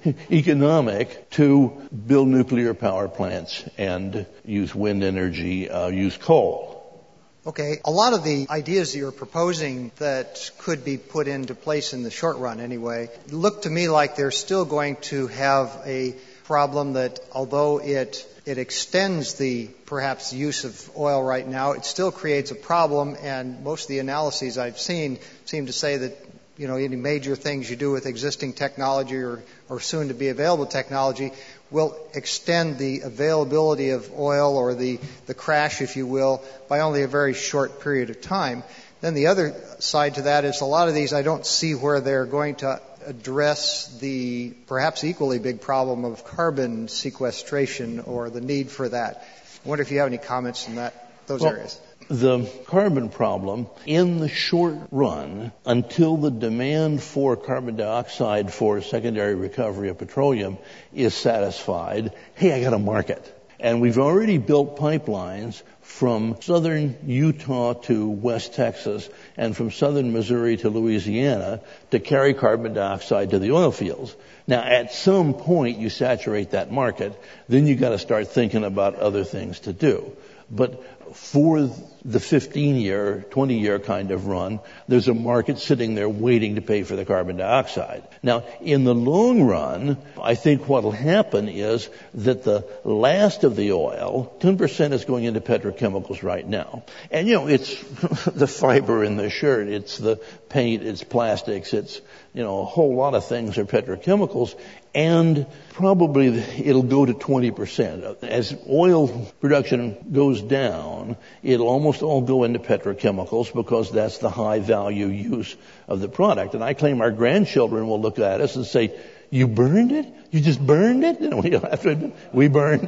economic, to build nuclear power plants and use wind energy, uh, use coal. Okay, a lot of the ideas that you're proposing that could be put into place in the short run anyway, look to me like they're still going to have a problem that, although it it extends the perhaps use of oil right now, it still creates a problem, and most of the analyses I've seen seem to say that, you know, any major things you do with existing technology or, or soon to be available technology will extend the availability of oil, or the, the crash, if you will, by only a very short period of time. Then the other side to that is a lot of these I don't see where they're going to address the perhaps equally big problem of carbon sequestration or the need for that. I wonder if you have any comments in that those well, areas. The carbon problem, in the short run, until the demand for carbon dioxide for secondary recovery of petroleum is satisfied, hey, I got a market. And we've already built pipelines from southern Utah to West Texas and from southern Missouri to Louisiana to carry carbon dioxide to the oil fields. Now, at some point, you saturate that market, then you got to start thinking about other things to do. But for the fifteen-year, twenty-year kind of run, there's a market sitting there waiting to pay for the carbon dioxide. Now, in the long run, I think what will happen is that the last of the oil, ten percent is going into petrochemicals right now. And, you know, it's the fiber in the shirt, it's the paint, it's plastics, it's, you know, a whole lot of things are petrochemicals. And probably it'll go to twenty percent. As oil production goes down, it'll almost all go into petrochemicals because that's the high value use of the product. And I claim our grandchildren will look at us and say, you burned it? You just burned it? And we have to admit, we burned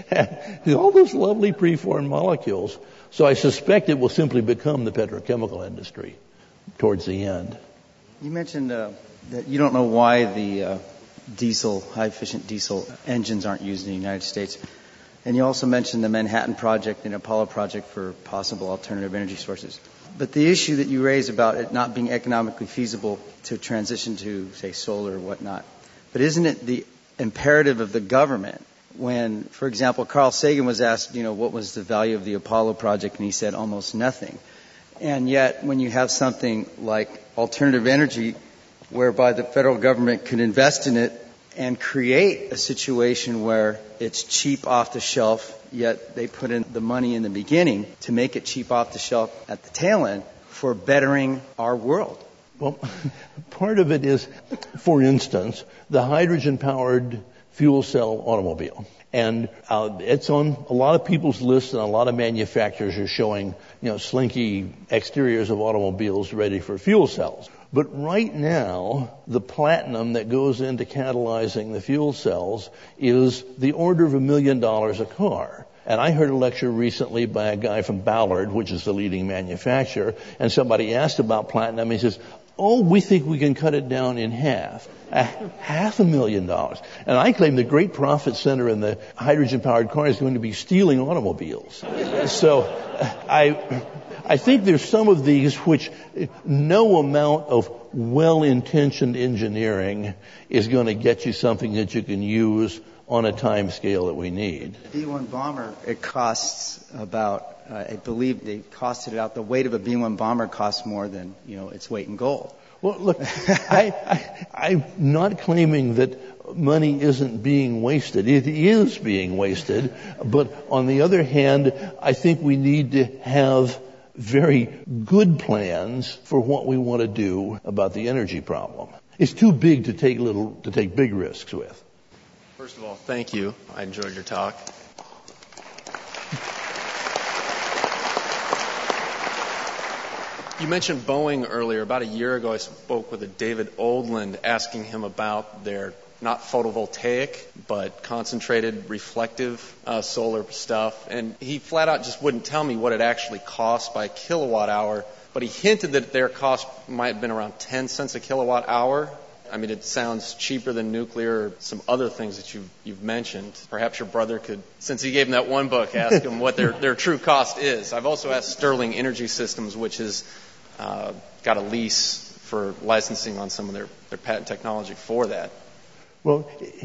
it. All those lovely preformed molecules. So I suspect it will simply become the petrochemical industry towards the end. You mentioned uh, that you don't know why the uh, diesel, high-efficient diesel engines aren't used in the United States. And you also mentioned the Manhattan Project and Apollo Project for possible alternative energy sources. But the issue that you raise about it not being economically feasible to transition to, say, solar or whatnot, but isn't it the imperative of the government when, for example, Carl Sagan was asked, you know, what was the value of the Apollo Project, and he said almost nothing. And yet, when you have something like alternative energy, whereby the federal government could invest in it and create a situation where it's cheap off the shelf, yet they put in the money in the beginning to make it cheap off the shelf at the tail end for bettering our world. Well, part of it is, for instance, the hydrogen-powered fuel cell automobile. And uh, it's on a lot of people's lists, and a lot of manufacturers are showing, you know, slinky exteriors of automobiles ready for fuel cells. But right now, the platinum that goes into catalyzing the fuel cells is the order of a million dollars a car. And I heard a lecture recently by a guy from Ballard, which is the leading manufacturer, and somebody asked about platinum. He says, oh, we think we can cut it down in half. A half a million dollars. And I claim the great profit center in the hydrogen-powered car is going to be stealing automobiles. So I, I think there's some of these which no amount of well-intentioned engineering is going to get you something that you can use on a time scale that we need. B one bomber, it costs about, uh, I believe they costed it out, the weight of a B one bomber costs more than, you know, its weight in gold. Well, look, I, I, I'm not claiming that money isn't being wasted. It is being wasted. But on the other hand, I think we need to have very good plans for what we want to do about the energy problem. It's too big to take little, to take big risks with. First of all, thank you. I enjoyed your talk. You mentioned Boeing earlier. About a year ago, I spoke with a David Oldland asking him about their not photovoltaic, but concentrated reflective uh, solar stuff. And he flat out just wouldn't tell me what it actually cost by kilowatt hour, but he hinted that their cost might have been around ten cents a kilowatt hour. I mean, it sounds cheaper than nuclear or some other things that you've, you've mentioned. Perhaps your brother could, since he gave him that one book, ask him what their, their true cost is. I've also asked Sterling Energy Systems, which has uh, got a lease for licensing on some of their, their patent technology for that. Well,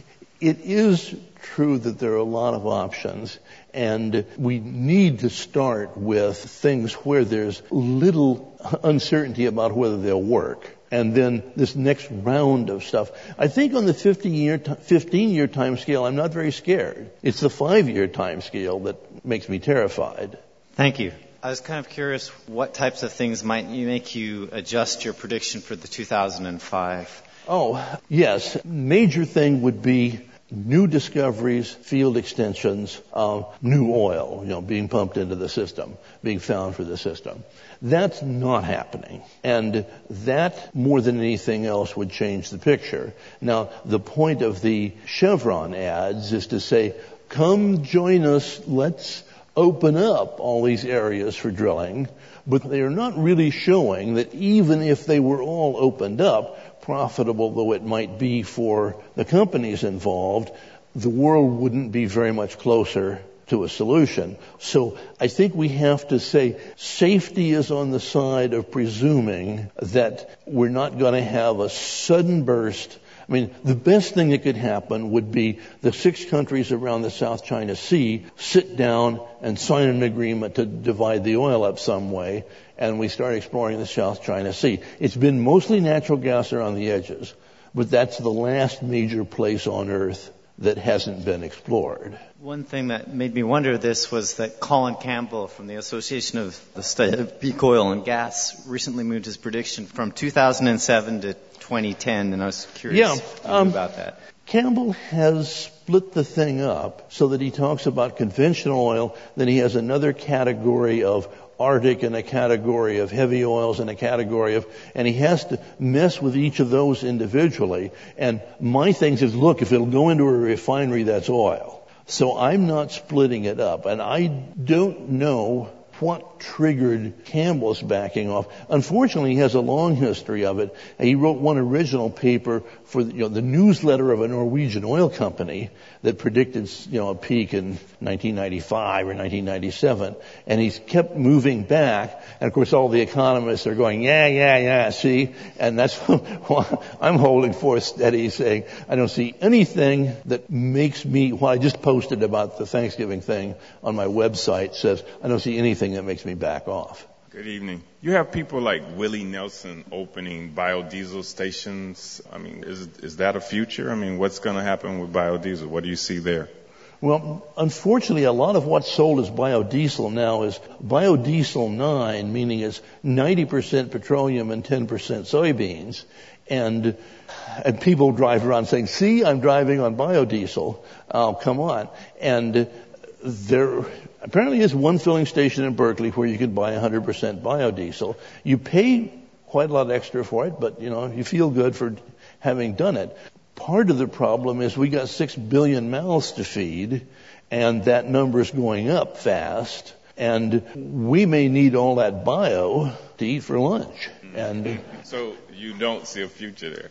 it is true that there are a lot of options, and we need to start with things where there's little uncertainty about whether they'll work. And then this next round of stuff. I think on the fifteen-year, fifteen-year time scale, I'm not very scared. It's the five-year time scale that makes me terrified. Thank you. I was kind of curious what types of things might make you adjust your prediction for the two thousand five? Oh, yes. Major thing would be new discoveries, field extensions, uh, new oil, you know, being pumped into the system, being found for the system. That's not happening. And that, more than anything else, would change the picture. Now, the point of the Chevron ads is to say, come join us, let's open up all these areas for drilling. But they are not really showing that even if they were all opened up, profitable though it might be for the companies involved, the world wouldn't be very much closer to a solution. So I think we have to say safety is on the side of presuming that we're not going to have a sudden burst. I mean, the best thing that could happen would be the six countries around the South China Sea sit down and sign an agreement to divide the oil up some way, and we start exploring the South China Sea. It's been mostly natural gas around the edges, but that's the last major place on Earth that hasn't been explored. One thing that made me wonder this was that Colin Campbell from the Association of the Study of Peak Oil and Gas recently moved his prediction from two thousand seven to twenty ten, and I was curious yeah, um, about that. Campbell has split the thing up so that he talks about conventional oil, then he has another category of Arctic and a category of heavy oils and a category of, and he has to mess with each of those individually. And my thing is, look, if it'll go into a refinery, that's oil. So I'm not splitting it up. And I don't know what triggered Campbell's backing off. Unfortunately, he has a long history of it. He wrote one original paper for you know, the newsletter of a Norwegian oil company that predicted you know, a peak in nineteen ninety-five or nineteen ninety-seven. And he's kept moving back. And, of course, all the economists are going, yeah, yeah, yeah, see? And that's what I'm holding forth steady, saying I don't see anything that makes me, what I just posted about the Thanksgiving thing on my website says, I don't see anything that makes me back off. Good evening. You have people like Willie Nelson opening biodiesel stations. I mean, is is that a future? I mean, what's going to happen with biodiesel? What do you see there? Well, unfortunately, a lot of what's sold as biodiesel now is biodiesel nine, meaning it's ninety percent petroleum and ten percent soybeans. And and people drive around saying, see, I'm driving on biodiesel. Oh, come on. And there apparently is one filling station in Berkeley where you can buy one hundred percent biodiesel. You pay quite a lot extra for it, but, you know, you feel good for having done it. Part of the problem is we got six billion mouths to feed, and that number is going up fast, and we may need all that bio to eat for lunch. And so you don't see a future there?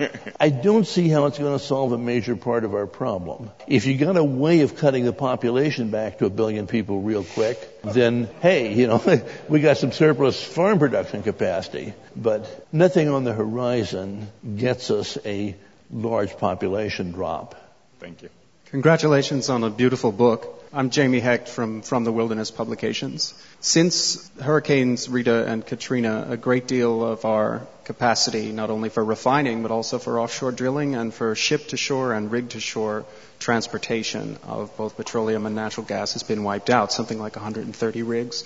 I don't see how it's going to solve a major part of our problem. If you got a way of cutting the population back to a billion people real quick, then, hey, you know, we got some surplus farm production capacity. But nothing on the horizon gets us a large population drop. Thank you. Congratulations on a beautiful book. I'm Jamie Hecht from, from the Wilderness Publications. Since Hurricanes Rita and Katrina, a great deal of our capacity, not only for refining, but also for offshore drilling and for ship-to-shore and rig-to-shore transportation of both petroleum and natural gas has been wiped out, something like one hundred thirty rigs.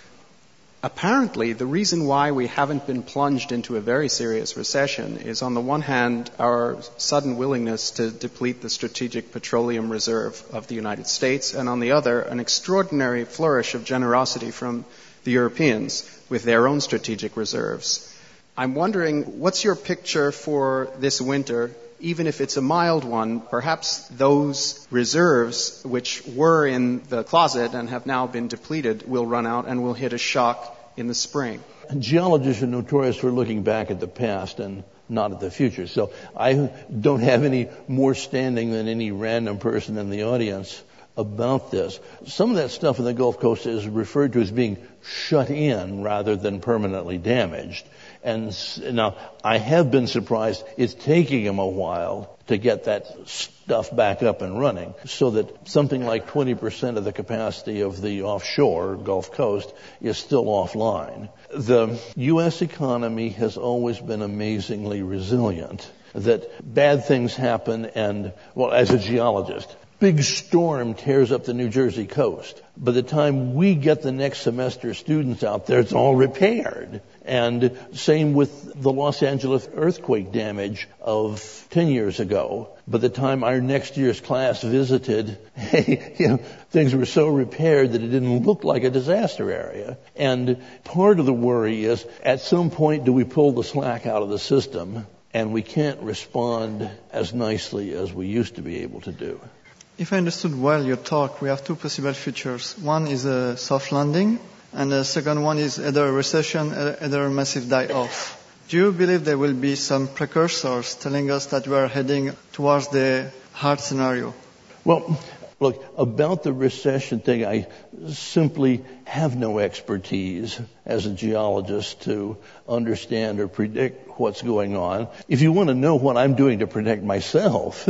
Apparently, the reason why we haven't been plunged into a very serious recession is, on the one hand, our sudden willingness to deplete the strategic petroleum reserve of the United States, and on the other, an extraordinary flourish of generosity from the Europeans with their own strategic reserves. I'm wondering, what's your picture for this winter? Even if it's a mild one, perhaps those reserves which were in the closet and have now been depleted will run out and will hit a shock in the spring. Geologists are notorious for looking back at the past and not at the future. So I don't have any more standing than any random person in the audience about this. Some of that stuff in the Gulf Coast is referred to as being shut in rather than permanently damaged. And now, I have been surprised it's taking them a while to get that stuff back up and running, so that something like twenty percent of the capacity of the offshore Gulf Coast is still offline. The U S economy has always been amazingly resilient, that bad things happen and, well, as a geologist, big storm tears up the New Jersey coast. By the time we get the next semester students out there, it's all repaired. And same with the Los Angeles earthquake damage of ten years ago. By the time our next year's class visited, hey, you know, things were so repaired that it didn't look like a disaster area. And part of the worry is, at some point, do we pull the slack out of the system, and we can't respond as nicely as we used to be able to do. If I understood well your talk, we have two possible futures. One is a soft landing, and the second one is either a recession, either a massive die-off. Do you believe there will be some precursors telling us that we are heading towards the hard scenario? Well, look, about the recession thing, I simply have no expertise as a geologist to understand or predict what's going on. If you want to know what I'm doing to protect myself,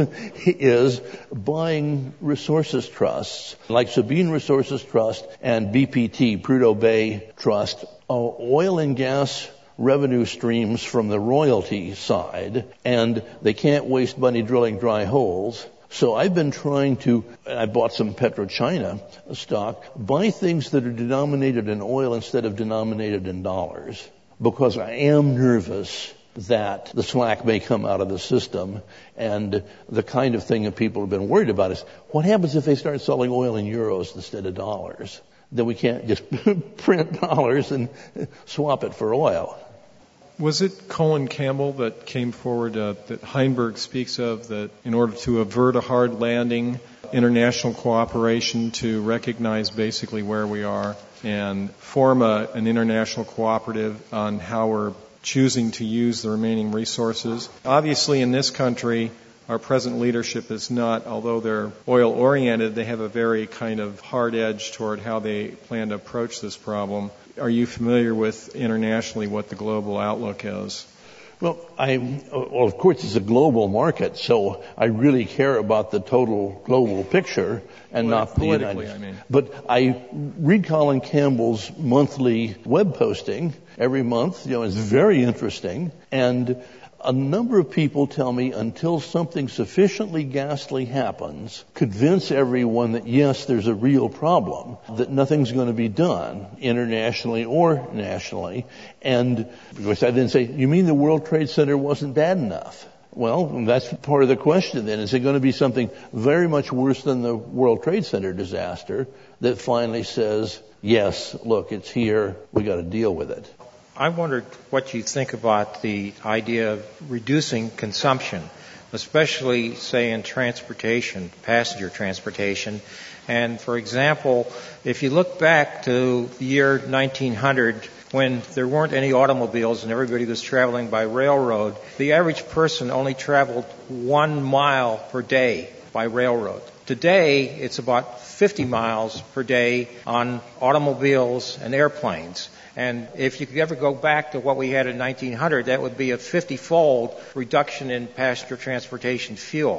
is buying resources trusts like Sabine Resources Trust and B P T, Prudhoe Bay Trust, uh, oil and gas revenue streams from the royalty side, and they can't waste money drilling dry holes. So I've been trying to, I bought some PetroChina stock, buy things that are denominated in oil instead of denominated in dollars, because I am nervous that the slack may come out of the system. And the kind of thing that people have been worried about is, what happens if they start selling oil in euros instead of dollars? Then we can't just print dollars and swap it for oil. Was it Colin Campbell that came forward uh, that Heinberg speaks of, that in order to avert a hard landing, international cooperation to recognize basically where we are and form a, an international cooperative on how we're choosing to use the remaining resources? Obviously, in this country, our present leadership is not, although they're oil-oriented, they have a very kind of hard edge toward how they plan to approach this problem. Are you familiar with internationally what the global outlook is? Well, I, well, of course, it's a global market, so I really care about the total global picture and well, not the United States. I mean. But I read Colin Campbell's monthly web posting every month. You know, it's very interesting. And a number of people tell me, until something sufficiently ghastly happens, convince everyone that yes, there's a real problem, that nothing's going to be done internationally or nationally. And of course I then say, you mean the World Trade Center wasn't bad enough? Well, that's part of the question then. Is it going to be something very much worse than the World Trade Center disaster that finally says, yes, look, it's here, we got to deal with it? I wondered what you think about the idea of reducing consumption, especially, say, in transportation, passenger transportation. And, for example, if you look back to the year nineteen hundred, when there weren't any automobiles and everybody was traveling by railroad, the average person only traveled one mile per day by railroad. Today, it's about fifty miles per day on automobiles and airplanes. And if you could ever go back to what we had in nineteen hundred, that would be a fifty-fold reduction in passenger transportation fuel.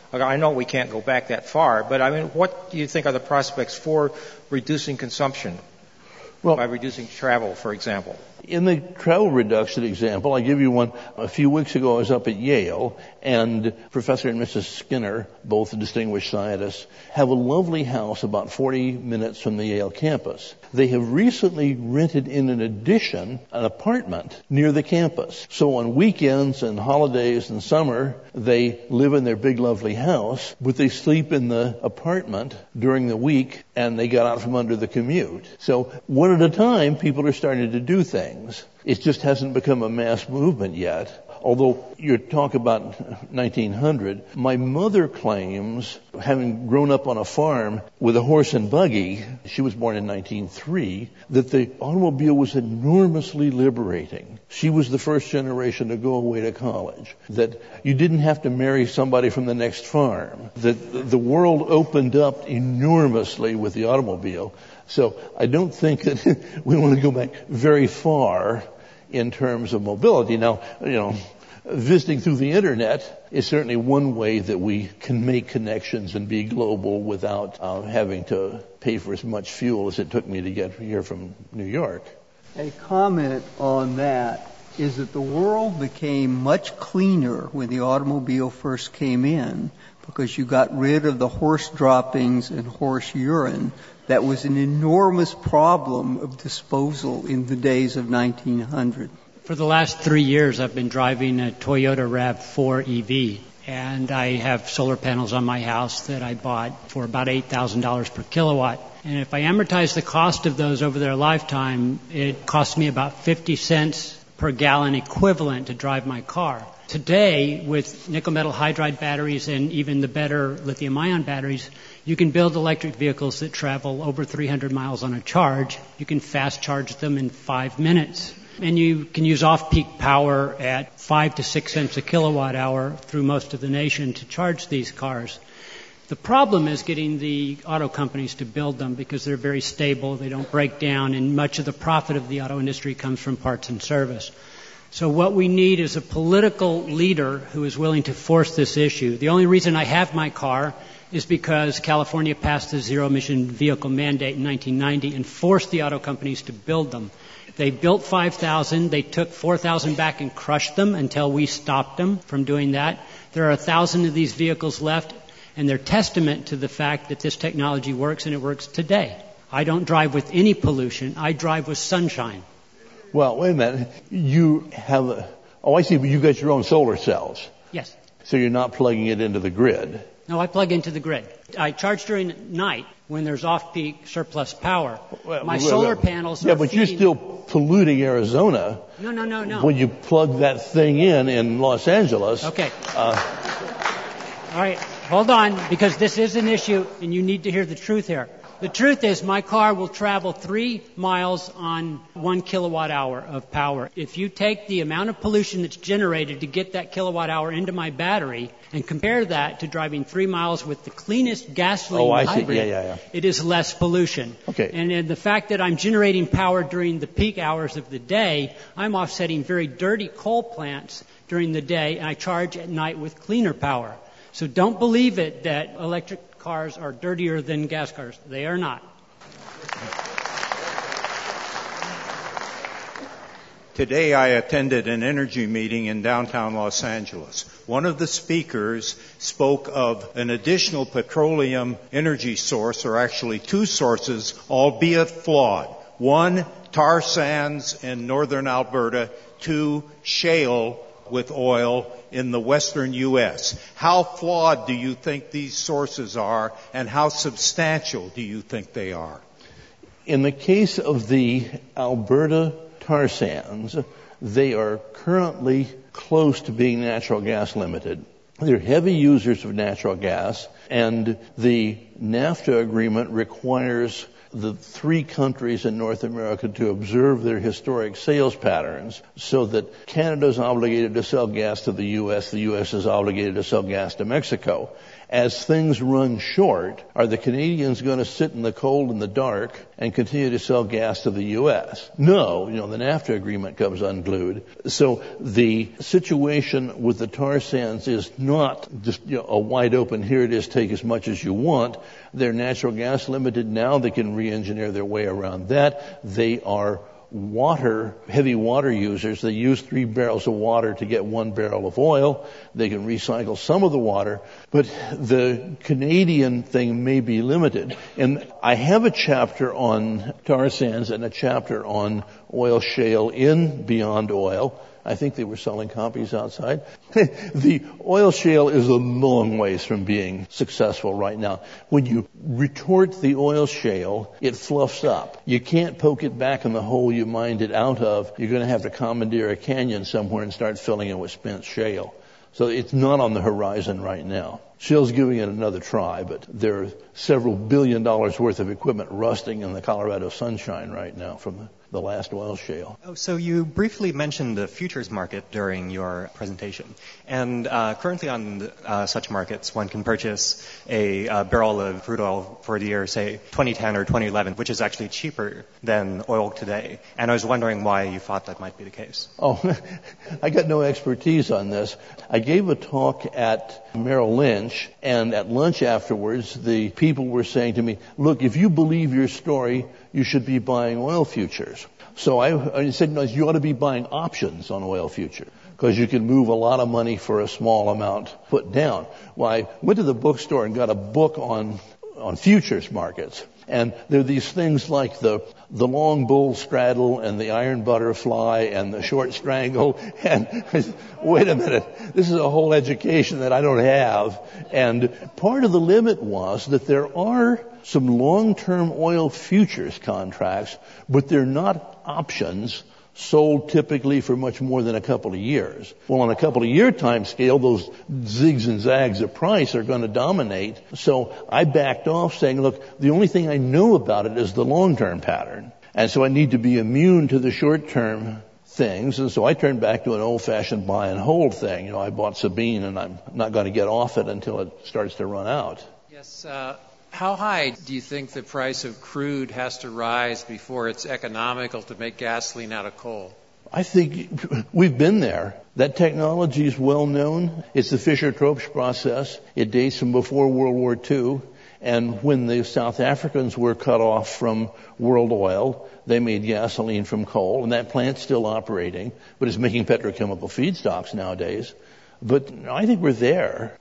I know we can't go back that far, but I mean, what do you think are the prospects for reducing consumption well, by reducing travel, for example? In the travel reduction example, I give you one. A few weeks ago, I was up at Yale, and Professor and Missus Skinner, both distinguished scientists, have a lovely house about forty minutes from the Yale campus. They have recently rented in an addition, an apartment near the campus. So on weekends and holidays and summer, they live in their big, lovely house, but they sleep in the apartment during the week, and they got out from under the commute. So one at a time, people are starting to do things. It just hasn't become a mass movement yet. Although you talk about nineteen hundred, my mother claims, having grown up on a farm with a horse and buggy, she was born in nineteen oh three, that the automobile was enormously liberating. She was the first generation to go away to college, that you didn't have to marry somebody from the next farm, that the world opened up enormously with the automobile. So I don't think that we want to go back very far in terms of mobility. Now, you know, visiting through the internet is certainly one way that we can make connections and be global without uh, having to pay for as much fuel as it took me to get here from New York. A comment on that is that the world became much cleaner when the automobile first came in because you got rid of the horse droppings and horse urine. That was an enormous problem of disposal in the days of nineteen hundred. For the last three years, I've been driving a Toyota RAV four E V, and I have solar panels on my house that I bought for about eight thousand dollars per kilowatt. And if I amortize the cost of those over their lifetime, it costs me about fifty cents per gallon equivalent to drive my car. Today, with nickel metal hydride batteries and even the better lithium-ion batteries, you can build electric vehicles that travel over three hundred miles on a charge. You can fast charge them in five minutes. And you can use off-peak power at five to six cents a kilowatt hour through most of the nation to charge these cars. The problem is getting the auto companies to build them because they're very stable, they don't break down, and much of the profit of the auto industry comes from parts and service. So what we need is a political leader who is willing to force this issue. The only reason I have my car is because California passed the zero-emission vehicle mandate in nineteen ninety and forced the auto companies to build them. They built five thousand. They took four thousand back and crushed them until we stopped them from doing that. There are one thousand of these vehicles left, and they're testament to the fact that this technology works, and it works today. I don't drive with any pollution. I drive with sunshine. Well, wait a minute. You have a, oh, I see, but you got your own solar cells. Yes. So you're not plugging it into the grid. No, I plug into the grid. I charge during night when there's off-peak surplus power. Well, My well, solar well, panels yeah, are but feeding... you're still polluting Arizona. No, no, no, no. When you plug that thing in in Los Angeles. Okay. Uh, All right, hold on, because this is an issue, and you need to hear the truth here. The truth is my car will travel three miles on one kilowatt hour of power. If you take the amount of pollution that's generated to get that kilowatt hour into my battery and compare that to driving three miles with the cleanest gasoline oh, I hybrid, see. Yeah, yeah, yeah. it is less pollution. Okay. And, and the fact that I'm generating power during the peak hours of the day, I'm offsetting very dirty coal plants during the day, and I charge at night with cleaner power. So don't believe it that electric cars are dirtier than gas cars. They are not. Today I attended an energy meeting in downtown Los Angeles. One of the speakers spoke of an additional petroleum energy source, or actually two sources, albeit flawed. One, tar sands in northern Alberta. Two, shale with oil in the western U S. How flawed do you think these sources are, and how substantial do you think they are? In the case of the Alberta tar sands, they are currently close to being natural gas limited. They're heavy users of natural gas, and the NAFTA agreement requires the three countries in North America to observe their historic sales patterns, so that Canada is obligated to sell gas to the U S, the U S is obligated to sell gas to Mexico. As things run short, are the Canadians going to sit in the cold and the dark and continue to sell gas to the U S? No. You know, the NAFTA agreement comes unglued. So the situation with the tar sands is not just, you know, a wide open, here it is, take as much as you want. They're natural gas limited now. They can re-engineer their way around that. They are water, heavy water users. They use three barrels of water to get one barrel of oil. They can recycle some of the water, but the Canadian thing may be limited. And I have a chapter on tar sands and a chapter on oil shale in Beyond Oil. I think they were selling copies outside. The oil shale is a long ways from being successful right now. When you retort the oil shale, it fluffs up. You can't poke it back in the hole you mined it out of. You're going to have to commandeer a canyon somewhere and start filling it with spent shale. So it's not on the horizon right now. Shell's giving it another try, but there are several billion dollars worth of equipment rusting in the Colorado sunshine right now from the, the last oil shale. Oh, so you briefly mentioned the futures market during your presentation. And uh, currently on the, uh, such markets, one can purchase a uh, barrel of crude oil for the year, say, twenty ten or twenty eleven, which is actually cheaper than oil today. And I was wondering why you thought that might be the case. Oh, I got no expertise on this. I gave a talk at Merrill Lynch, and at lunch afterwards, the people were saying to me, look, if you believe your story, you should be buying oil futures. So I, I said, no, you ought to be buying options on oil futures, because you can move a lot of money for a small amount put down. Well, I went to the bookstore and got a book on on futures markets. And there are these things like the the long bull straddle and the iron butterfly and the short strangle. And wait a minute, this is a whole education that I don't have. And part of the limit was that there are some long-term oil futures contracts, but they're not options sold typically for much more than a couple of years. Well, on a couple of year time scale, those zigs and zags of price are going to dominate. So I backed off saying, look, the only thing I know about it is the long-term pattern. And so I need to be immune to the short-term things. And so I turned back to an old-fashioned buy and hold thing. You know, I bought Sabine and I'm not going to get off it until it starts to run out. Yes, uh how high do you think the price of crude has to rise before it's economical to make gasoline out of coal? I think we've been there. That technology is well known. It's the Fischer-Tropsch process. It dates from before World War Two. And when the South Africans were cut off from world oil, they made gasoline from coal. And that plant's still operating, but it's making petrochemical feedstocks nowadays. But I think we're there.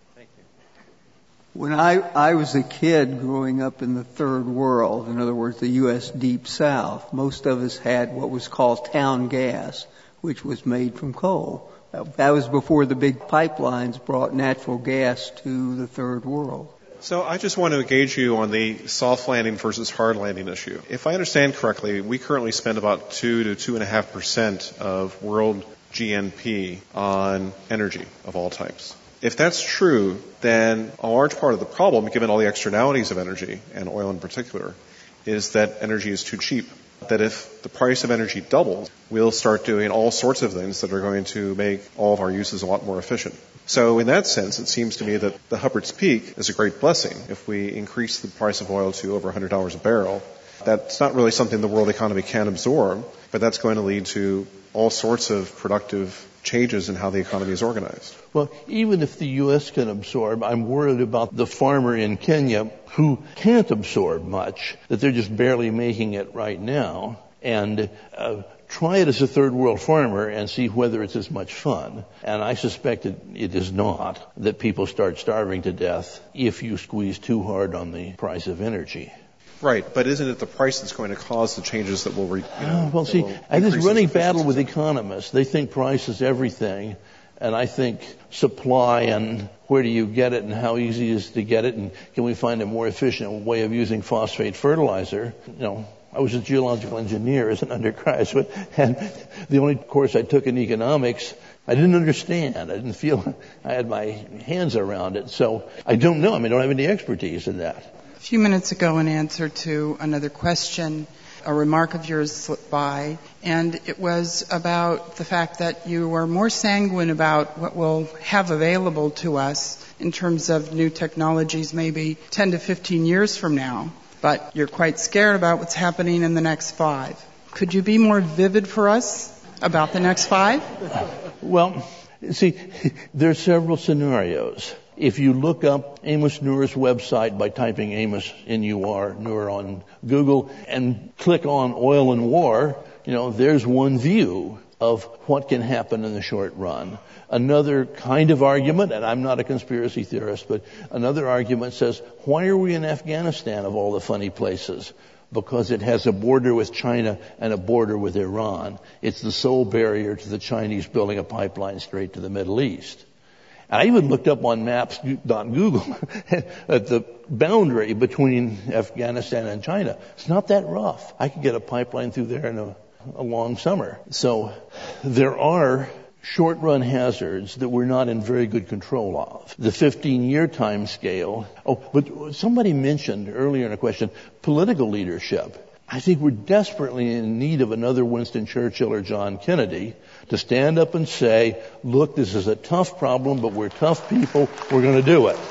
When I, I was a kid growing up in the third world, in other words, the U S Deep South, most of us had what was called town gas, which was made from coal. That was before the big pipelines brought natural gas to the third world. So I just want to engage you on the soft landing versus hard landing issue. If I understand correctly, we currently spend about two to two and a half percent of world G N P on energy of all types. If that's true, then a large part of the problem, given all the externalities of energy, and oil in particular, is that energy is too cheap. That if the price of energy doubles, we'll start doing all sorts of things that are going to make all of our uses a lot more efficient. So in that sense, it seems to me that the Hubbard's Peak is a great blessing. If we increase the price of oil to over one hundred dollars a barrel, that's not really something the world economy can absorb, but that's going to lead to all sorts of productive changes in how the economy is organized. Well, even if the U S can absorb, I'm worried about the farmer in Kenya who can't absorb much, that they're just barely making it right now. And uh, try it as a third world farmer and see whether it's as much fun. And I suspect it, it is not, that people start starving to death if you squeeze too hard on the price of energy. Right, but isn't it the price that's going to cause the changes that will... Re, you know, oh, well, see, I just running battle with economists. They think price is everything, and I think supply and where do you get it and how easy it is to get it, and can we find a more efficient way of using phosphate fertilizer? You know, I was a geological engineer as an undergraduate, and the only course I took in economics, I didn't understand. I didn't feel I had my hands around it, so I don't know. I mean, I don't have any expertise in that. A few minutes ago, in answer to another question, a remark of yours slipped by, and it was about the fact that you were more sanguine about what we'll have available to us in terms of new technologies maybe ten to fifteen years from now, but you're quite scared about what's happening in the next five. Could you be more vivid for us about the next five? Well, see, there are several scenarios. If you look up Amos Nuer's website by typing Amos, N U R, Nuer on Google, and click on oil and war, you know, there's one view of what can happen in the short run. Another kind of argument, and I'm not a conspiracy theorist, but another argument says, why are we in Afghanistan of all the funny places? Because it has a border with China and a border with Iran. It's the sole barrier to the Chinese building a pipeline straight to the Middle East. And I even looked up on maps on Google at the boundary between Afghanistan and China. It's not that rough. I could get a pipeline through there in a, a long summer. So there are short-run hazards that we're not in very good control of. The fifteen-year time scale. Oh, but somebody mentioned earlier in a question, political leadership. I think we're desperately in need of another Winston Churchill or John Kennedy to stand up and say, look, this is a tough problem, but we're tough people. We're going to do it.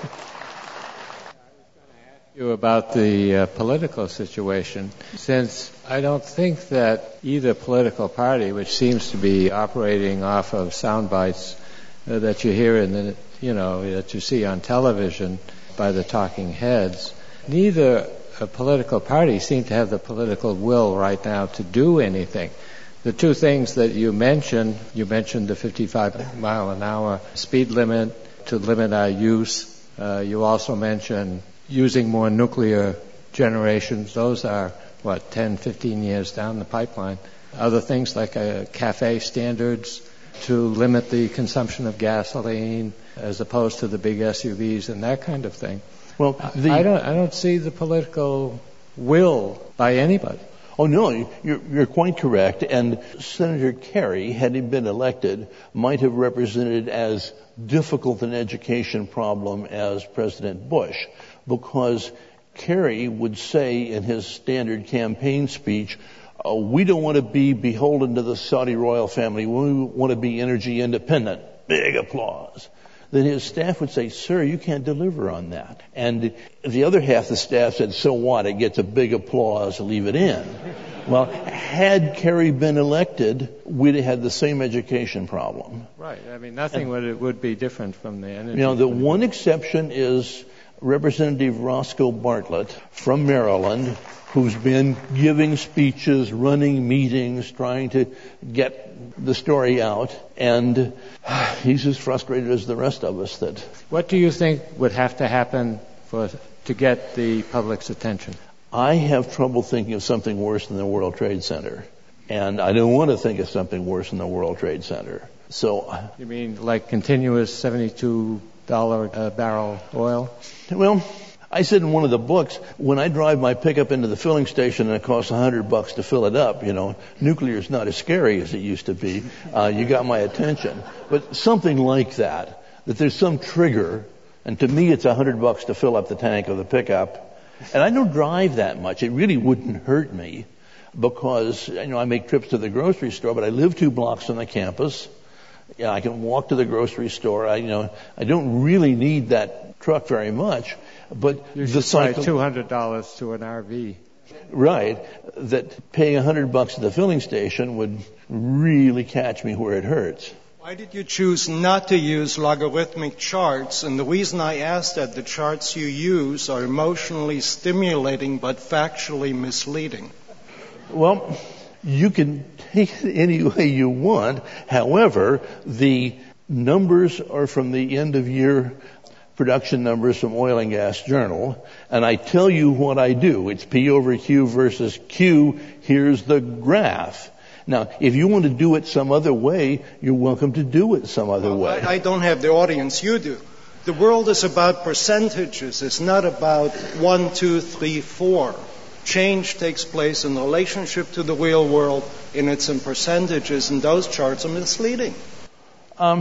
You about the uh, political situation, since I don't think that either political party, which seems to be operating off of sound bites uh, that you hear in the, you know, that you see on television by the talking heads, neither a political party seem to have the political will right now to do anything. The two things that you mentioned, you mentioned the fifty-five mile an hour speed limit to limit our use. Uh, you also mentioned using more nuclear generations. Those are, what, ten, fifteen years down the pipeline. Other things like uh, CAFE standards to limit the consumption of gasoline as opposed to the big S U Vs and that kind of thing. Well, the, I don't, I don't see the political will by anybody. Oh, no, you're, you're quite correct. And Senator Kerry, had he been elected, might have represented as difficult an education problem as President Bush, because Kerry would say in his standard campaign speech, oh, we don't want to be beholden to the Saudi royal family. We want to be energy independent. Big applause. Then his staff would say, sir, you can't deliver on that. And the other half of the staff said, so what? It gets a big applause, leave it in. Well, had Kerry been elected, we'd have had the same education problem. Right. I mean, nothing and, would, it would be different from the energy. You know, the one exception is Representative Roscoe Bartlett from Maryland, who's been giving speeches, running meetings, trying to get the story out, and he's as frustrated as the rest of us. That what do you think would have to happen for to get the public's attention? I have trouble thinking of something worse than the World Trade Center, and I don't want to think of something worse than the World Trade Center. So you mean like continuous seventy-two dollar a barrel oil? Well, I said in one of the books, when I drive my pickup into the filling station and it costs a hundred bucks to fill it up, you know, nuclear is not as scary as it used to be. Uh, you got my attention. But something like that, that there's some trigger, and to me it's a hundred bucks to fill up the tank of the pickup. And I don't drive that much. It really wouldn't hurt me because, you know, I make trips to the grocery store, but I live two blocks from the campus. Yeah, I can walk to the grocery store. I, you know, I don't really need that truck very much. But you should the cycle, two hundred dollars to an R V. Right. That paying a hundred bucks at the filling station would really catch me where it hurts. Why did you choose not to use logarithmic charts? And the reason I asked that, the charts you use are emotionally stimulating but factually misleading. Well, you can take it any way you want. However, the numbers are from the end of year production numbers from Oil and Gas Journal, and I tell you what I do. It's P over Q versus Q. Here's the graph. Now, if you want to do it some other way, you're welcome to do it some other way. I, I don't have the audience you do. The world is about percentages. It's not about one, two, three, four. Change takes place in relationship to the real world, and it's in percentages, and those charts are misleading. Um,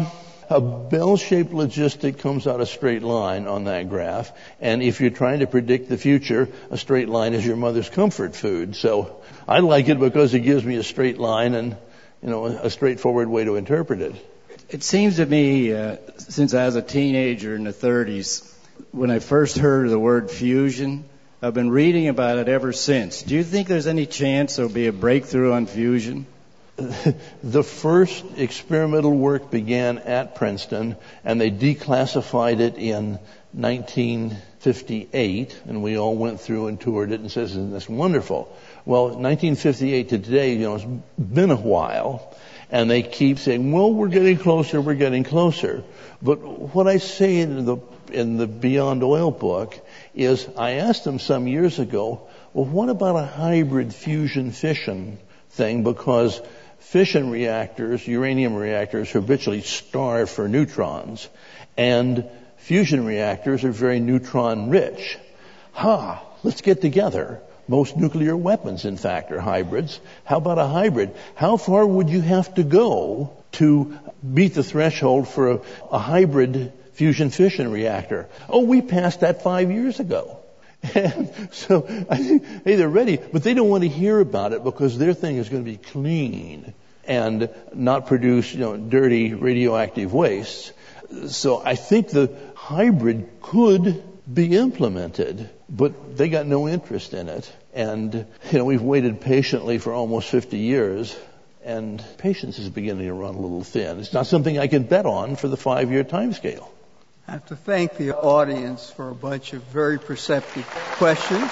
A bell-shaped logistic comes out a straight line on that graph, and if you're trying to predict the future, a straight line is your mother's comfort food. So I like it because it gives me a straight line and, you know, a straightforward way to interpret it. It seems to me, uh, since I was a teenager in the thirties, when I first heard of the word fusion, I've been reading about it ever since. Do you think there's any chance there'll be a breakthrough on fusion? The first experimental work began at Princeton, and they declassified it in nineteen fifty-eight, and we all went through and toured it and said, isn't this wonderful? Well, nineteen fifty-eight to today, you know, it's been a while, and they keep saying, well, we're getting closer, we're getting closer. But what I say in the in the Beyond Oil book is I asked them some years ago, well, what about a hybrid fusion-fission thing? Because fission reactors, uranium reactors, habitually starve for neutrons, and fusion reactors are very neutron-rich. Ha! Let's get together. Most nuclear weapons, in fact, are hybrids. How about a hybrid? How far would you have to go to beat the threshold for a, a hybrid fusion-fission reactor? Oh, we passed that five years ago. And so I think, hey, they're ready, but they don't want to hear about it because their thing is going to be clean and not produce, you know, dirty radioactive wastes. So I think the hybrid could be implemented, but they got no interest in it. And, you know, we've waited patiently for almost fifty years, and patience is beginning to run a little thin. It's not something I can bet on for the five-year time scale. I have to thank the audience for a bunch of very perceptive questions.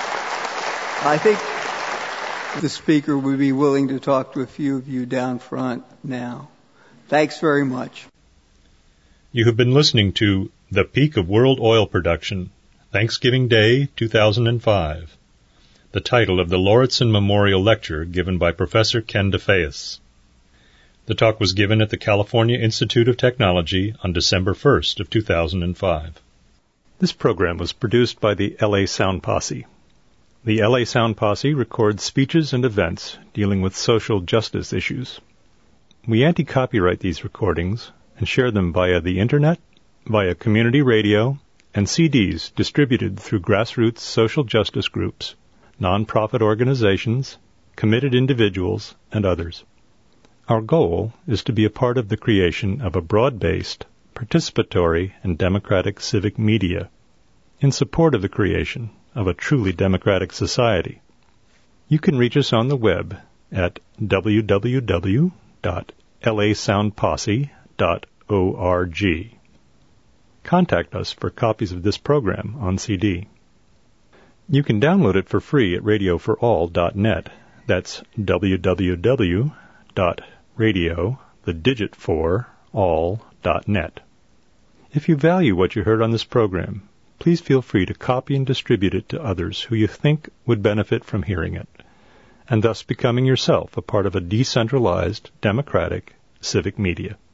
I think the speaker would be willing to talk to a few of you down front now. Thanks very much. You have been listening to The Peak of World Oil Production, Thanksgiving Day, two thousand five. The title of the Lauritsen Memorial Lecture given by Professor Ken DeFeus. The talk was given at the California Institute of Technology on December first of two thousand five. This program was produced by the L A Sound Posse. The L A Sound Posse records speeches and events dealing with social justice issues. We anti-copyright these recordings and share them via the Internet, via community radio, and C Ds distributed through grassroots social justice groups, non-profit organizations, committed individuals, and others. Our goal is to be a part of the creation of a broad-based, participatory, and democratic civic media in support of the creation of a truly democratic society. You can reach us on the web at w w w dot l a sound posse dot org. Contact us for copies of this program on C D. You can download it for free at radio for all dot net. That's w w w dot radio, the digit four, all dot net. If you value what you heard on this program, please feel free to copy and distribute it to others who you think would benefit from hearing it, and thus becoming yourself a part of a decentralized, democratic civic media.